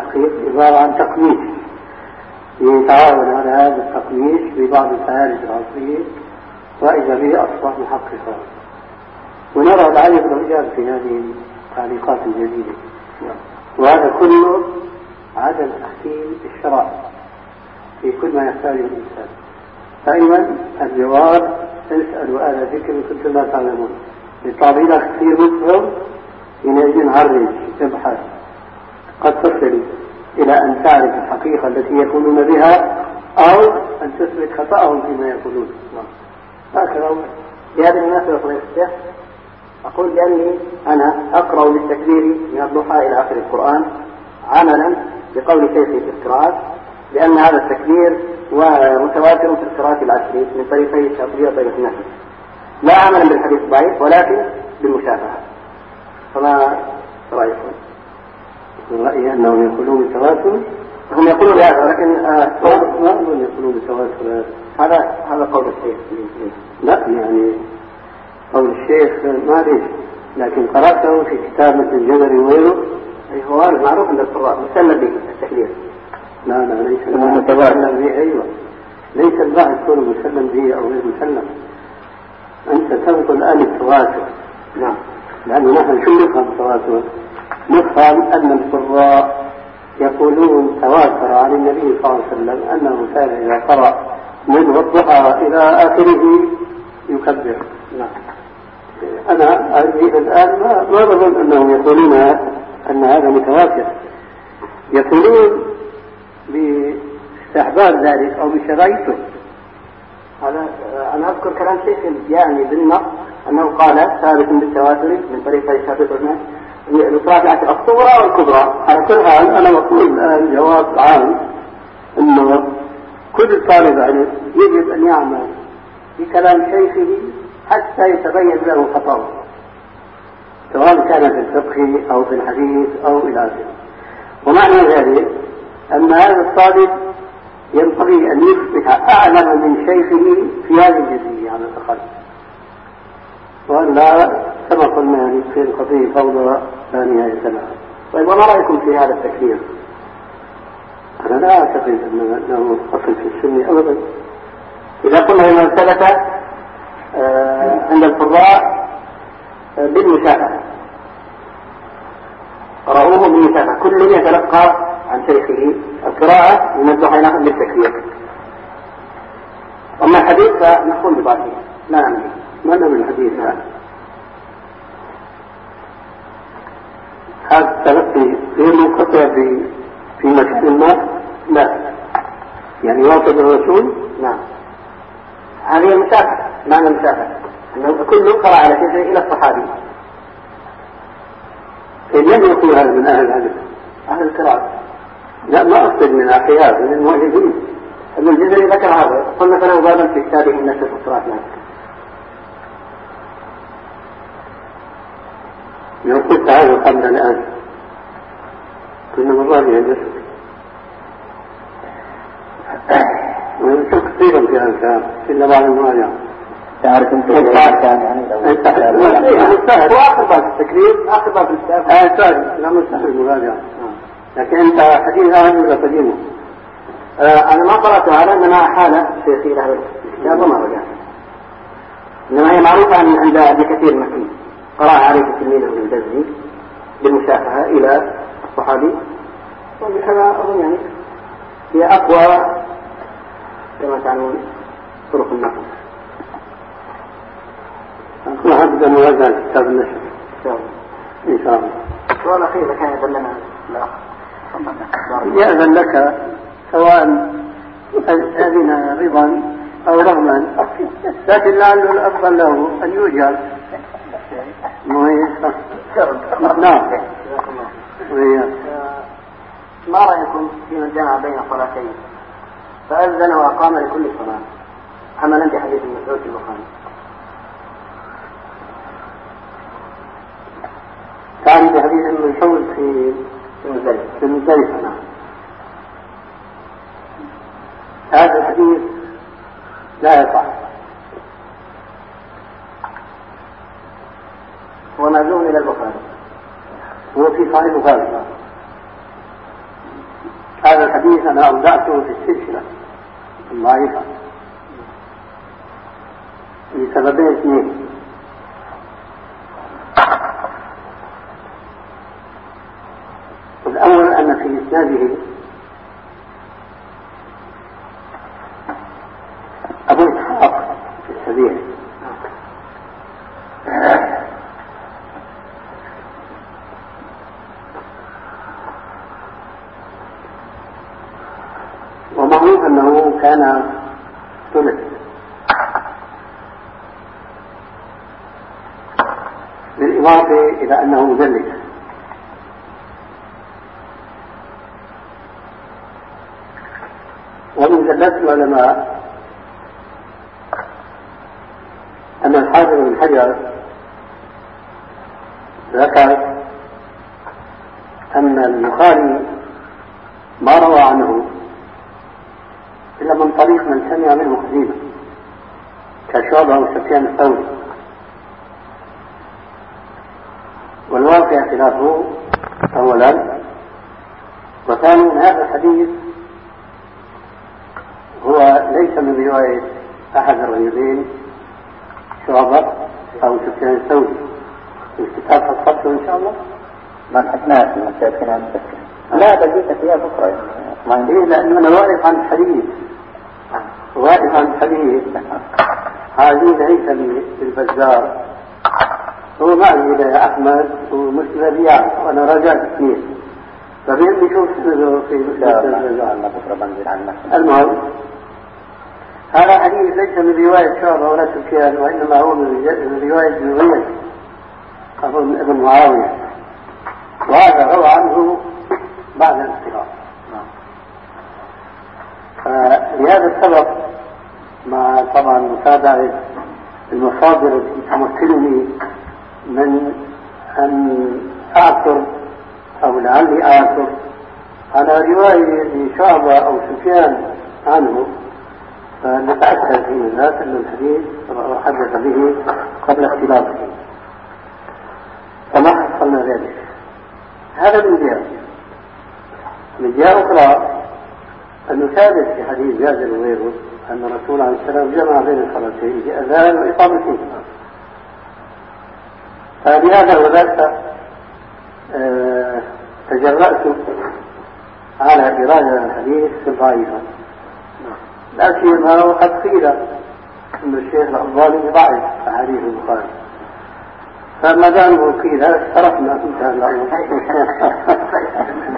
التحقيق عبارة عن تقميش، يتعاون على هذا التقميش ببعض الفعالج العصرية وإذا به أصبح محققا. ونرى العجب العجاب في هذه التعليقات الجديدة، وهذا كله عدم تحكيم الشرع في كل ما يحتاجه الإنسان. دائما الجواب اسألوا أهل الذكر إن كنتم لا تعلمون. التعبير كثير مفهم، حينئذ نعرج ابحث قد تصل إلى أن تعرف الحقيقة التي يقولون بها أو أن تثبت خطأهم فيما يقولون. هكذا بهذه المناسبة فضيلة الشيخ أقول بأني أنا أقرأ بالتكبير من الضحى إلى آخر القرآن عملا بقول شيخي في القراءات، لأن هذا التكبير ومتواتر في القراءات العشرية من طريقي الشاطبية وطريقة النحو، لا عملا بالحديث الضعيف ولكن بالمشافهة. فما رأيكم؟ رأيي أنهم يقولون بالتواتر. هم يقولون بهذا ولكن ما أظن يقولون بالتواتر. هذا قول الشيخ. لا يعني قول الشيخ ما ليش، لكن قرأته في كتاب مثل الجزري وغيره. هو معروف عند القراء مسلم به التكبير. لا ليس مسلم به. أيوة ليس البعض يكون مسلم به أو غير مسلم. أنت تنقل الآن التواتر. نعم. لأنه نحن شو نفهم التواتر؟ نفهم أن القراء يقولون تواتر عن النبي صلى الله عليه وسلم أنه كان إذا قرأ من الضحى إلى آخره يكبر. نعم. أنا الآن ما أظن أنهم يقولون أن هذا متواتر، يقولون باستحباب ذلك أو بشرعيته. أنا أذكر كلام شيخ يعني بالنص أنه قال ثابت بالتواتر من طريق الشافعي الإطراف الصغرى والكبرى. على كل حال أنا أقول الآن جواب عام أنه كل طالب علم يجب أن يعمل بكلام شيخه حتى يتبين له خطأه، سواء كان في الفقه أو في الحديث أو إلى آخره. ومعنى ذلك أن هذا الطالب ينبغي أن يصبح أعلم من شيخه في هذه الجزئية على الأقل، وأن لا كما قلنا في القضية فوضى لا نهاية لها. طيب وما رأيكم في هذا التكبير؟ أنا لا أعتقد أنه أصل في السنة أبدا. إذا قلنا إنه ثبت عند القراء بالمشافهة، قرأوه بالمشافهة، كل يتلقى عن شيخه القراءة من الضحى ناخذ بالتكبير. أما الحديث فنقول ببعضه لا نعمل ما نعمل الحديث. هذا التلقي غير منقطع في مكان ما؟ لا يعني واصل الرسول. نعم هذه المشافهة، معنى المشافهة أنه كل قرأ على شيخه إلى الصحابي. لم يكن هذا من أهل العلم أهل القراءة. لا ما أقصد من أحياء من المؤلفين. ابن الجزري ذكر هذا، قل مثلا ضربا في كتابه النشر في الصلاة لو قلت هذا قبل الآن كنا مرات يجلس ويمشي كثيرا في هذا الكلام إلا بعض المراجعة. تعرف انت كان يعني وآخر بعض التكرير آخر بعض الكتاب سؤال لا مستحيل المراجعة. لكن أنت حديث هذا ولا قديمه؟ أنا ما قرأت هذا إنما حال شيخي له الكتاب وما رجع. إنما هي معروفة عند أبي كثير المكي قرأ عليه تلميذه ابن الجزري بالمشافهة إلى الصحابي، وبهذا أظن يعني هي أقوى كما تعلمون طرق النقل. أكون حدد مراجعة كتاب النشر إن شاء الله. السؤال الأخير كان يدلنا يأذن لك سواء أذن رضا أو رغما، لكن لعله الأفضل له أن يوجد. نعم. ما رأيكم في من جمع بين صلاتين فأذن وأقام لكل صلاة عملا بحديث مسعود البخاري؟ كان بحديث المشهور في المزدلفة. نعم. هذا الحديث لا يصح، هو معزوم إلى البخاري، هو في صحيح البخاري الحديث أنا أودعته في السلسلة الضعيفة لسببين اثنين. الأول أن في إسناده أبو إسحاق في السبيل، ومعروف أنه كان ثلث، بالإضافة إلى أنه مدلس. ومن زلات العلماء أن الحافظ بن حجر ذكر أن البخاري ما روى عنه إلا من طريق من سمع منه قديما كشعبة وسفيان الثوري، والواقع خلافه أولا. وثانيا هذا الحديث هو ليس من رواية أحد الرجلين شعبة أو سفيان الثوري. الكتاب حصلته إن شاء الله ما حسناه في مسألة نتذكر. لا بجيت فيها بكرة إيه، لأننا واقف عن الحديث، واقف عن الحديث. هذه ليس للبزار، هو معي إلى أحمد ومسلم رياض، وأنا رجعت اثنين فبين نشوف في المهم. هذا حديث ليس من رواية شعبة ولا سفيان، وإنما هو من رواية زهير ابن معاوية، وهذا روى عنه بعد الاختلاط. لهذا السبب مع طبعا متابعة المصادر التي تمكنني من أن أعثر أو لعلي أعثر على رواية لشعبة أو سفيان عنه، فنتأكد في ذات أن الحديث حدث به قبل اختلافه، فما حصلنا ذلك. هذا من جهة. من جهة أخرى أنه ثابت في حديث جابر وغيره أن الرسول عليه السلام جمع بين الصلاتين بأذان وإقامتين. فلهذا وذلك تجرأت على دراية الحديث في الضعيفة، لا سيما وقد قيل أن الشيخ الألباني ضعيف أحاديث البخاري، فما دامه قيل افترقنا انتهى الأمر.